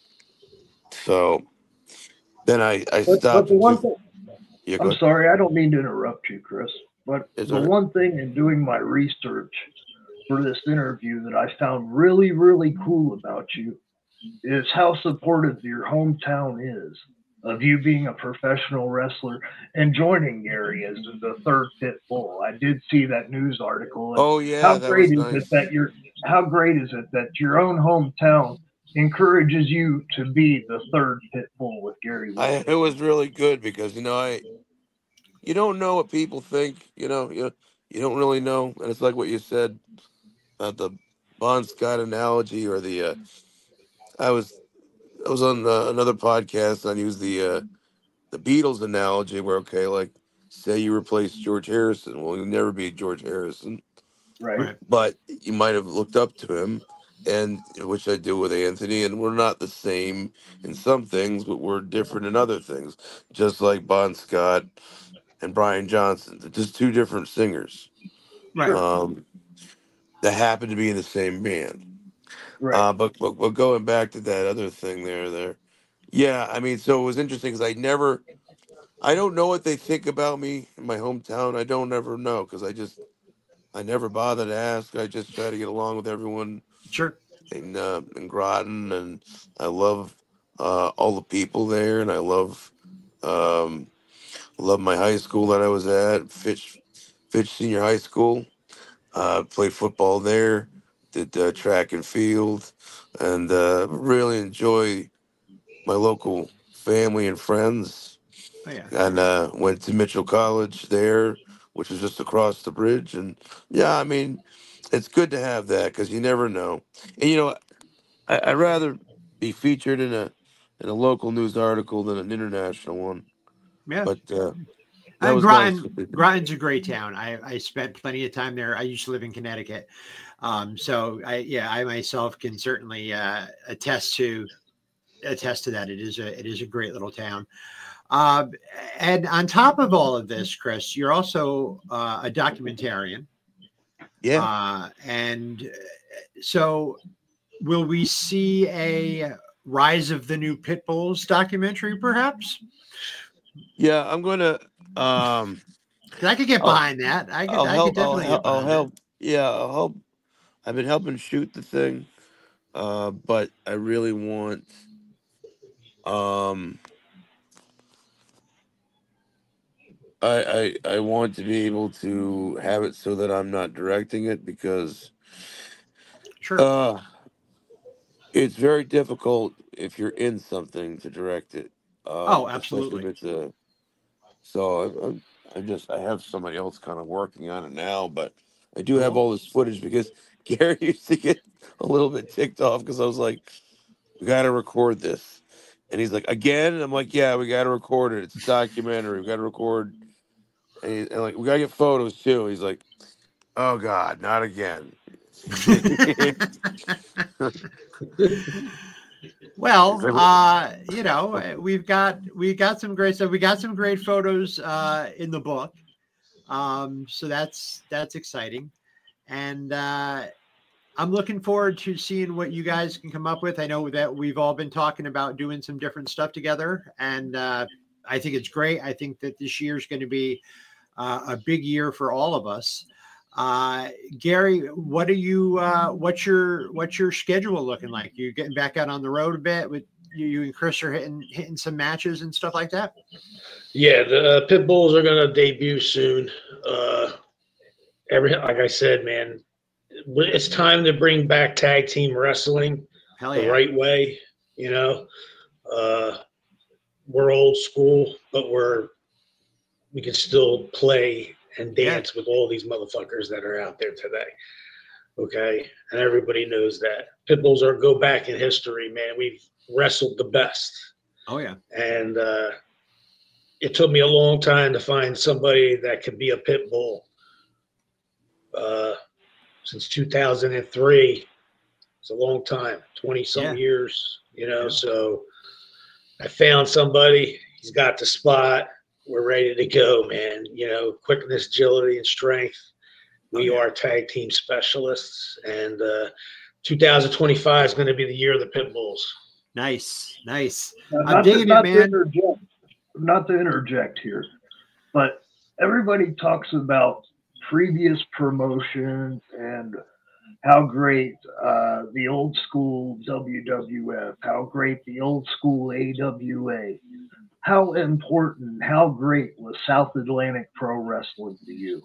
so then I I But but stopped the in one two. thing Yeah, go I'm ahead. sorry, I don't mean to interrupt you, Chris. But It's the all right. one thing in doing my research for this interview that I found really, really cool about you is how supportive your hometown is of you being a professional wrestler and joining Gary as the third pit bull. I did see that news article. And Oh yeah, how that great was is nice. it that your how great is it that your own hometown encourages you to be the third pit bull with Gary I Wilson? it was really good because you know I you don't know what people think. You know you you don't really know, and it's like what you said about the Bon Scott analogy or the. Uh, I was I was on uh, another podcast and I used the uh, the Beatles analogy where okay, like say you replace George Harrison, well you'll never be George Harrison, Right. Right. but you might have looked up to him, and which I do with Anthony, and we're not the same in some things, but we're different in other things, just like Bon Scott and Brian Johnson. They're just two different singers Right. um, that happen to be in the same band. Right. Uh, but, but but going back to that other thing there, there, yeah, I mean, so it was interesting because I never, I don't know what they think about me in my hometown. I don't ever know because I just, I never bother to ask. I just try to get along with everyone Sure. in uh, in Groton, and I love uh, all the people there, and I love um, love my high school that I was at, Fitch Fitch Senior High School. Uh, played football there, did uh, track and field, and uh, really enjoy my local family and friends. Oh yeah. And uh, went to Mitchell College there, which is just across the bridge. And yeah, I mean, it's good to have that because you never know. And you know, I, I'd rather be featured in a in a local news article than an international one. Yeah. But uh, that And was Groton, nice. Groton's a great town. I, I spent plenty of time there. I used to live in Connecticut. Um, so I, yeah, I myself can certainly uh, attest to attest to that. It is a, it is a great little town. Uh, and on top of all of this, Chris, you're also uh, a documentarian. Yeah. Uh, and so will we see a Rise of the New Pit Bulls documentary, perhaps? Yeah, I'm going to. Um, I could get behind I'll, that. I could, I'll I help, could definitely I'll, get I'll behind help. that. Yeah, I'll help. I've been helping shoot the thing, uh, but I really want. Um, I, I I want to be able to have it so that I'm not directing it because, sure, uh, it's very difficult if you're in something to direct it. Um, oh, absolutely. If it's a, so I, I just I have somebody else kind of working on it now, but I do have all this footage because Gary used to get a little bit ticked off because I was like, "We got to record this," and he's like, "Again?" And I'm like, "Yeah, we got to record it. It's a documentary. We got to record." And, he, and like, we gotta get photos too. He's like, "Oh God, not again." Well, uh, you know, we've got we got some great stuff. We got some great photos uh, in the book, um, so that's that's exciting, and uh, I'm looking forward to seeing what you guys can come up with. I know that we've all been talking about doing some different stuff together, and uh, I think it's great. I think that this year is going to be uh, a big year for all of us. Uh, Gary, what are you, uh, what's your, what's your schedule looking like? You getting back out on the road a bit with you, you and Chris are hitting, hitting some matches and stuff like that? Yeah. The uh, Pit Bulls are going to debut soon. Uh, every, like I said, man, it's time to bring back tag team wrestling Hell the yeah. right way. You know, uh, we're old school, but we're, we can still play and dance yeah. with all these motherfuckers that are out there today. Okay. And everybody knows that. Pit Bulls are go back in history, man. We've wrestled the best. Oh yeah. And uh, it took me a long time to find somebody that could be a Pit Bull. Uh, since two thousand three, it's a long time, twenty some yeah. years, you know, yeah. so I found somebody, he's got the spot. We're ready to go, man. You know, quickness, agility, and strength. We okay. are tag team specialists, and uh, two thousand twenty-five is going to be the year of the Pit Bulls. Nice, nice. Uh, I'm digging to, it, man. To not to interject here, but everybody talks about previous promotions and how great uh, the old school W W F, how great the old school A W A. How important, how great was South Atlantic Pro Wrestling to you?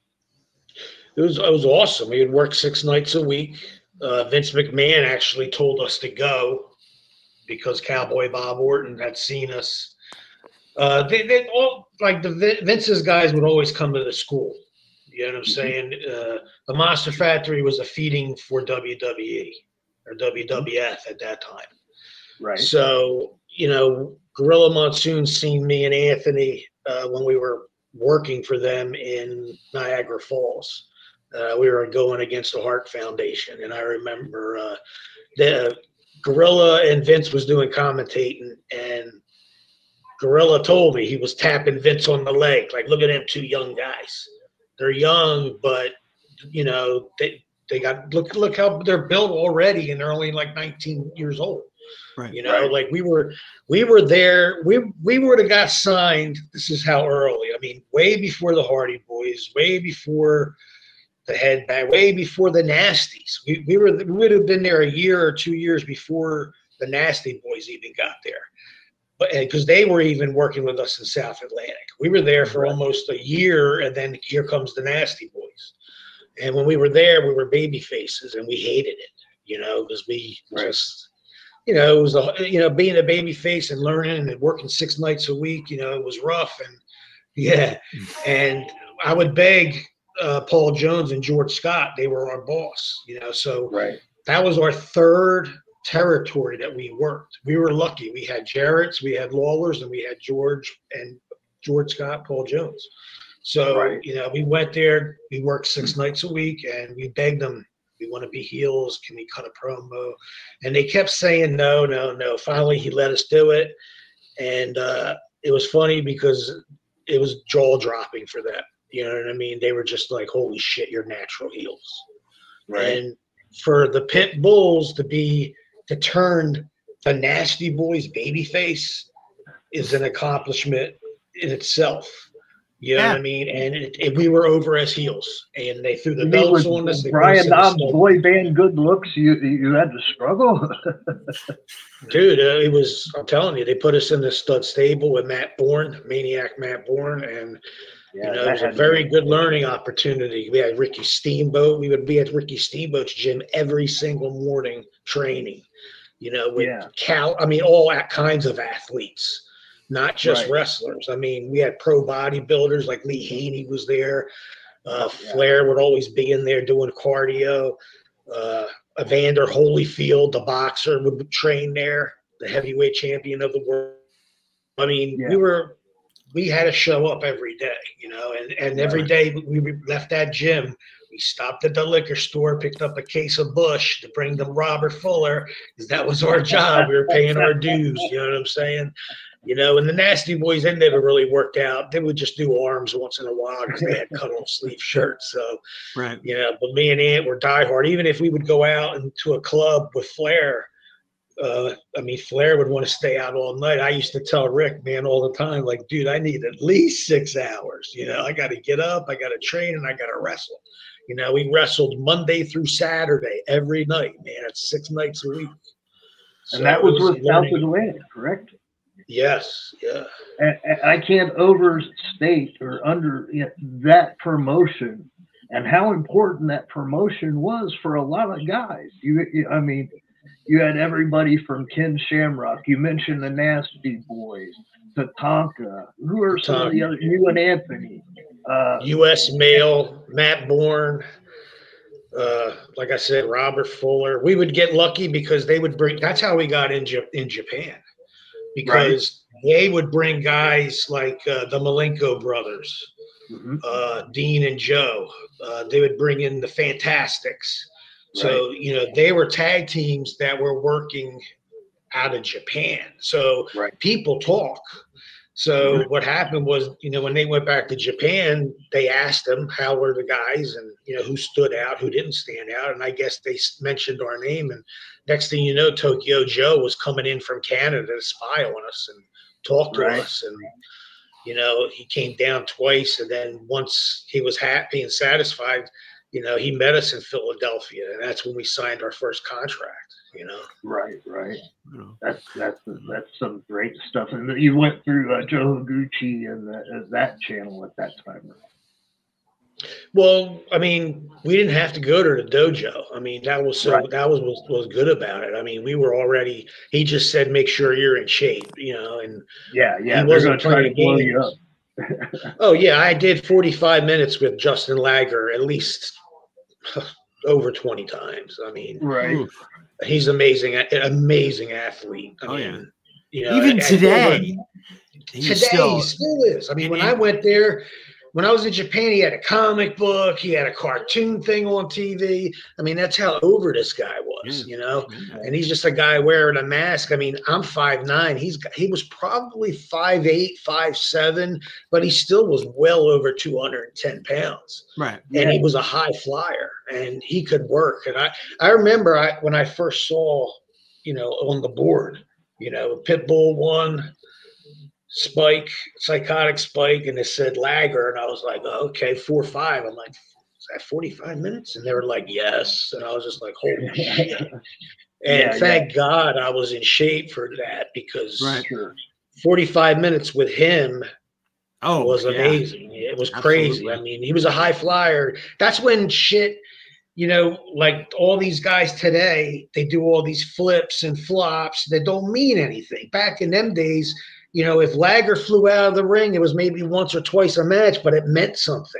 It was, it was awesome. We had worked six nights a week. Uh, Vince McMahon actually told us to go because Cowboy Bob Orton had seen us. Uh, they, they all, like the Vince's guys would always come to the school. You know what I'm saying? Uh, the Monster Factory was a feeding for W W E or W W F at that time. Right. So, you know, Gorilla Monsoon seen me and Anthony uh, when we were working for them in Niagara Falls. Uh, we were going against the Hart Foundation. And I remember uh, the Gorilla and Vince was doing commentating, and Gorilla told me he was tapping Vince on the leg. Like, look at them two young guys. They're young, but, you know, they, they got, look, look how they're built already, and they're only like nineteen years old. Right. You know, right. like we were, we were there. We we would have got signed. This is how early. I mean, way before the Hardy Boys, way before the Headbang, way before the Nasties. We we were we would have been there a year or two years before the Nasty Boys even got there. But because they were even working with us in South Atlantic, we were there for right. almost a year, and then here comes the Nasty Boys. And when we were there, we were baby faces, and we hated it. You know, because we right. just. You know, it was, a, you know, being a baby face and learning and working six nights a week, you know, it was rough. And yeah. And I would beg uh, Paul Jones and George Scott. They were our boss, you know. So right. that was our third territory that we worked. We were lucky. We had Jarrett's, we had Lawler's, and we had George and George Scott, Paul Jones. So, right. you know, we went there, we worked six nights a week, and we begged them, we want to be heels. Can we cut a promo? And they kept saying, no, no, no. Finally, he let us do it. And uh, it was funny because it was jaw dropping for them. You know what I mean? They were just like, holy shit, you're natural heels. Right. And for the Pit Bulls to be, to turn the Nasty Boys babyface is an accomplishment in itself. You know Yeah. what I mean? And it, it, we were over as heels, and they threw the You mean belts with on us. They Brian put us in the Knobs' snow. boy band Good Looks, you you had to struggle? Dude, uh, it was, I'm telling you, they put us in the stud stable with Matt Bourne, Maniac Matt Bourne, and Yeah, you know, that it was a had to very be- good learning opportunity. We had Ricky Steamboat. We would be at Ricky Steamboat's gym every single morning training, you know, with Yeah. Cal, I mean, all that kinds of athletes, not just Right. wrestlers. I mean, we had pro bodybuilders like Lee Haney was there. Uh, Oh, yeah. Flair would always be in there doing cardio. Uh, Evander Holyfield, the boxer, would train there, the heavyweight champion of the world. I mean, Yeah. we were, we had to show up every day, you know, and, and every day we we left that gym, we stopped at the liquor store, picked up a case of Bush to bring them Robert Fuller, because that was our job. We were paying our dues, you know what I'm saying? You know, and the Nasty Boys, they never really worked out. They would just do arms once in a while because they had cut-off sleeve shirts. So, Right. you know, but me and Ant were diehard. Even if we would go out into a club with Flair, uh, I mean, Flair would want to stay out all night. I used to tell Rick, man, all the time, like, dude, I need at least six hours. You know, I got to get up, I got to train, and I got to wrestle. You know, we wrestled Monday through Saturday every night, man. It's six nights a week. So And that it was with a South learning- Atlantic, correct? Yes, yeah. And, and I can't overstate or under you know, that promotion and how important that promotion was for a lot of guys. You, you, I mean, you had everybody from Ken Shamrock. You mentioned the Nasty Boys, Tatanka. Who are some of the other? You and Anthony. Uh, U S Mail, Matt Bourne, uh, like I said, Robert Fuller. We would get lucky because they would bring. That's how we got in J- in Japan, because they would bring guys like uh, the Malenko brothers, Mhm. uh, Dean and Joe. Uh, they would bring in the Fantastics. So you know they were tag teams that were working out of Japan. So Right. people talk. So what happened was, you know, when they went back to Japan, they asked them how were the guys, and you know who stood out, who didn't stand out, and I guess they s- mentioned our name. And next thing you know, Tokyo Joe was coming in from Canada to spy on us and talk to Right. us, and you know he came down twice, and then once he was happy and satisfied, you know he met us in Philadelphia, and that's when we signed our first contract. You know. Right, right. That's that's that's some great stuff. And you went through uh, Joe Higuchi and the, uh, that channel at that time. Well, I mean, we didn't have to go to the dojo. I mean, that was so Right. that was, was was good about it. I mean, we were already. He just said, "Make sure you're in shape," you know, and Yeah, yeah. He They're wasn't gonna try to playing blow you up. games. Oh yeah, I did forty-five minutes with Justin Lager at least over twenty times. I mean, Right. Oof. he's amazing, an amazing athlete. I Oh, mean, yeah. you know, Even and- today, he's today still- he still is. I mean, when I went there, when I was in Japan, he had a comic book, he had a cartoon thing on T V. I mean, that's how over this guy was, you know. And he's just a guy wearing a mask. I mean, I'm five nine. He's got- he was probably five eight, five seven, but he still was well over two hundred ten pounds. Right. And he was a high flyer, and he could work. And I, I remember I when I first saw, you know, on the board, you know, Pitbull won, Spike, Psychotic Spike, and it said Lager, and I was like, oh, okay, four five. I'm like, is that forty-five minutes? And they were like, yes. And I was just like, holy shit. And Yeah, thank God I was in shape for that, because Right. Sure. forty-five minutes with him Oh, was yeah. amazing. It was crazy. Absolutely. I mean, he was a high flyer. That's when shit, you know, like all these guys today, they do all these flips and flops that don't mean anything. Back in them days, you know, if Lager flew out of the ring, it was maybe once or twice a match, but it meant something.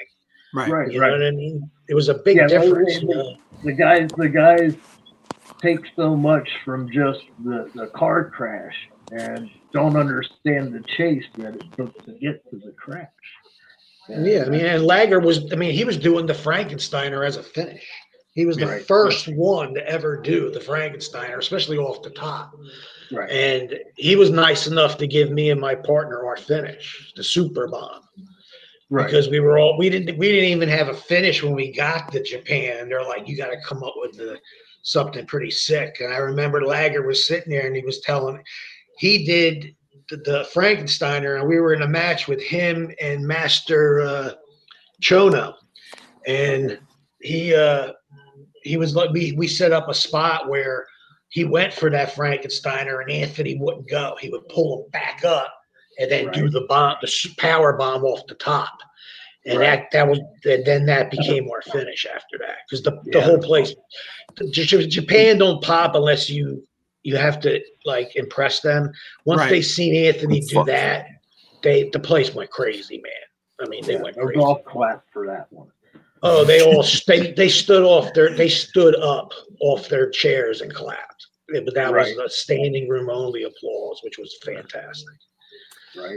Right. Right. You right. know what I mean? It was a big Yeah, well, difference. the, you know? the guys, the guys take so much from just the, the car crash and don't understand the chase that it took to get to the crash. And Yeah, I mean, and Lager was, I mean, he was doing the Frankensteiner as a finish. He was the Right. first one to ever do the Frankensteiner, especially off the top. Right. And he was nice enough to give me and my partner our finish, the Super Bomb. Right. Because we were all we didn't we didn't even have a finish when we got to Japan. They're like, you got to come up with the, something pretty sick. And I remember Lager was sitting there and he was telling, he did the, the Frankensteiner, and we were in a match with him and Master uh, Chono, and he uh, he was like, we we set up a spot where he went for that Frankensteiner and Anthony wouldn't go. He would pull him back up and then Right. do the bomb, the power bomb off the top. And Right. that that was and then that became our finish after that, because the, the Yeah. whole place, J- Japan don't pop unless you you have to like impress them. Once Right. they seen Anthony do Fuck. that, they the place went crazy, man. I mean, they Yeah, went no crazy. golf clap for that one. Oh, they all they they stood off their they stood up off their chairs and clapped. Yeah, but that Right. was a standing room only applause, which was fantastic. Right.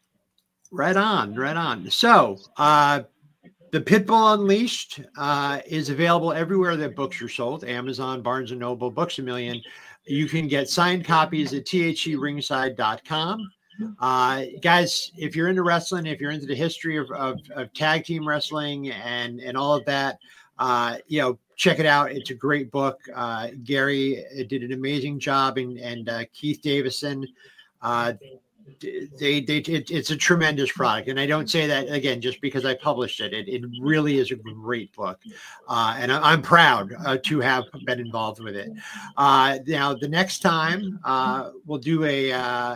Right on, right on. So, uh, the Pitbull Unleashed uh, is available everywhere that books are sold: Amazon, Barnes and Noble, Books a Million. You can get signed copies at T H E ringside dot com. Uh, guys, if you're into wrestling, if you're into the history of, of, of tag team wrestling and, and all of that, uh, you know, check it out. It's a great book. Uh, Gary did an amazing job, and, and uh, Keith Davison. Uh, they, they, it, it's a tremendous product. And I don't say that again, just because I published it. It, it really is a great book. Uh, and I, I'm proud uh, to have been involved with it. Uh, now, the next time uh, we'll do a, uh,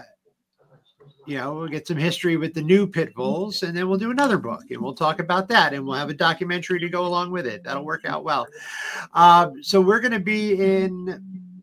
you know, we'll get some history with the new Pitbulls, and then we'll do another book and we'll talk about that, and we'll have a documentary to go along with it. That'll work out well. Um, so we're going to be in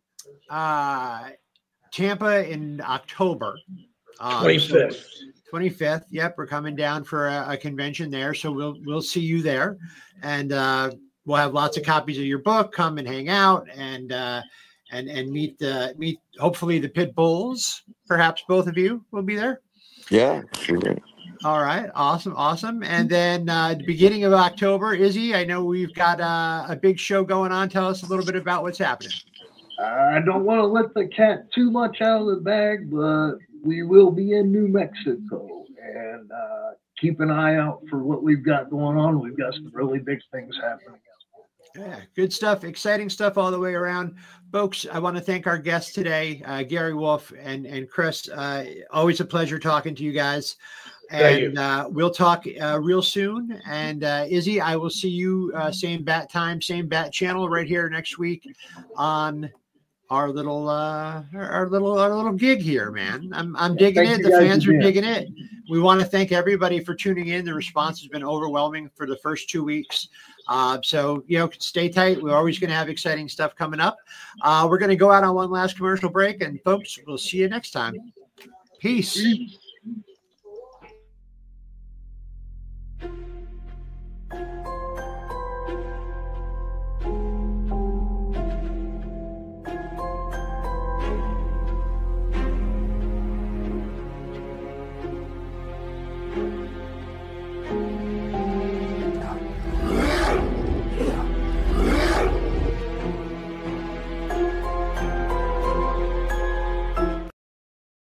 uh, Tampa in October. Um, twenty-fifth. So twenty-fifth. Yep. We're coming down for a, a convention there. So we'll, we'll see you there, and uh, we'll have lots of copies of your book. Come and hang out and, uh, and, and meet the, meet, hopefully the Pitbulls. Perhaps both of you will be there. Yeah, sure. All right. Awesome. Awesome. And then uh, the beginning of October, Izzy, I know we've got uh, a big show going on. Tell us a little bit about what's happening. I don't want to let the cat too much out of the bag, but we will be in New Mexico, and uh, keep an eye out for what we've got going on. We've got some really big things happening. Yeah, good stuff. Exciting stuff all the way around. Folks, I want to thank our guests today, uh, Gary Wolf and, and Chris. Uh, always a pleasure talking to you guys. And uh, we'll talk uh, real soon. And uh, Izzy, I will see you uh, same bat time, same bat channel right here next week on our little uh, our little our little gig here, man. I'm I'm digging Thank it. you The guys fans are again. digging it. We want to thank everybody for tuning in. The response has been overwhelming for the first two weeks. Uh, so, you know, stay tight. We're always going to have exciting stuff coming up. Uh, we're going to go out on one last commercial break, and folks, we'll see you next time. Peace.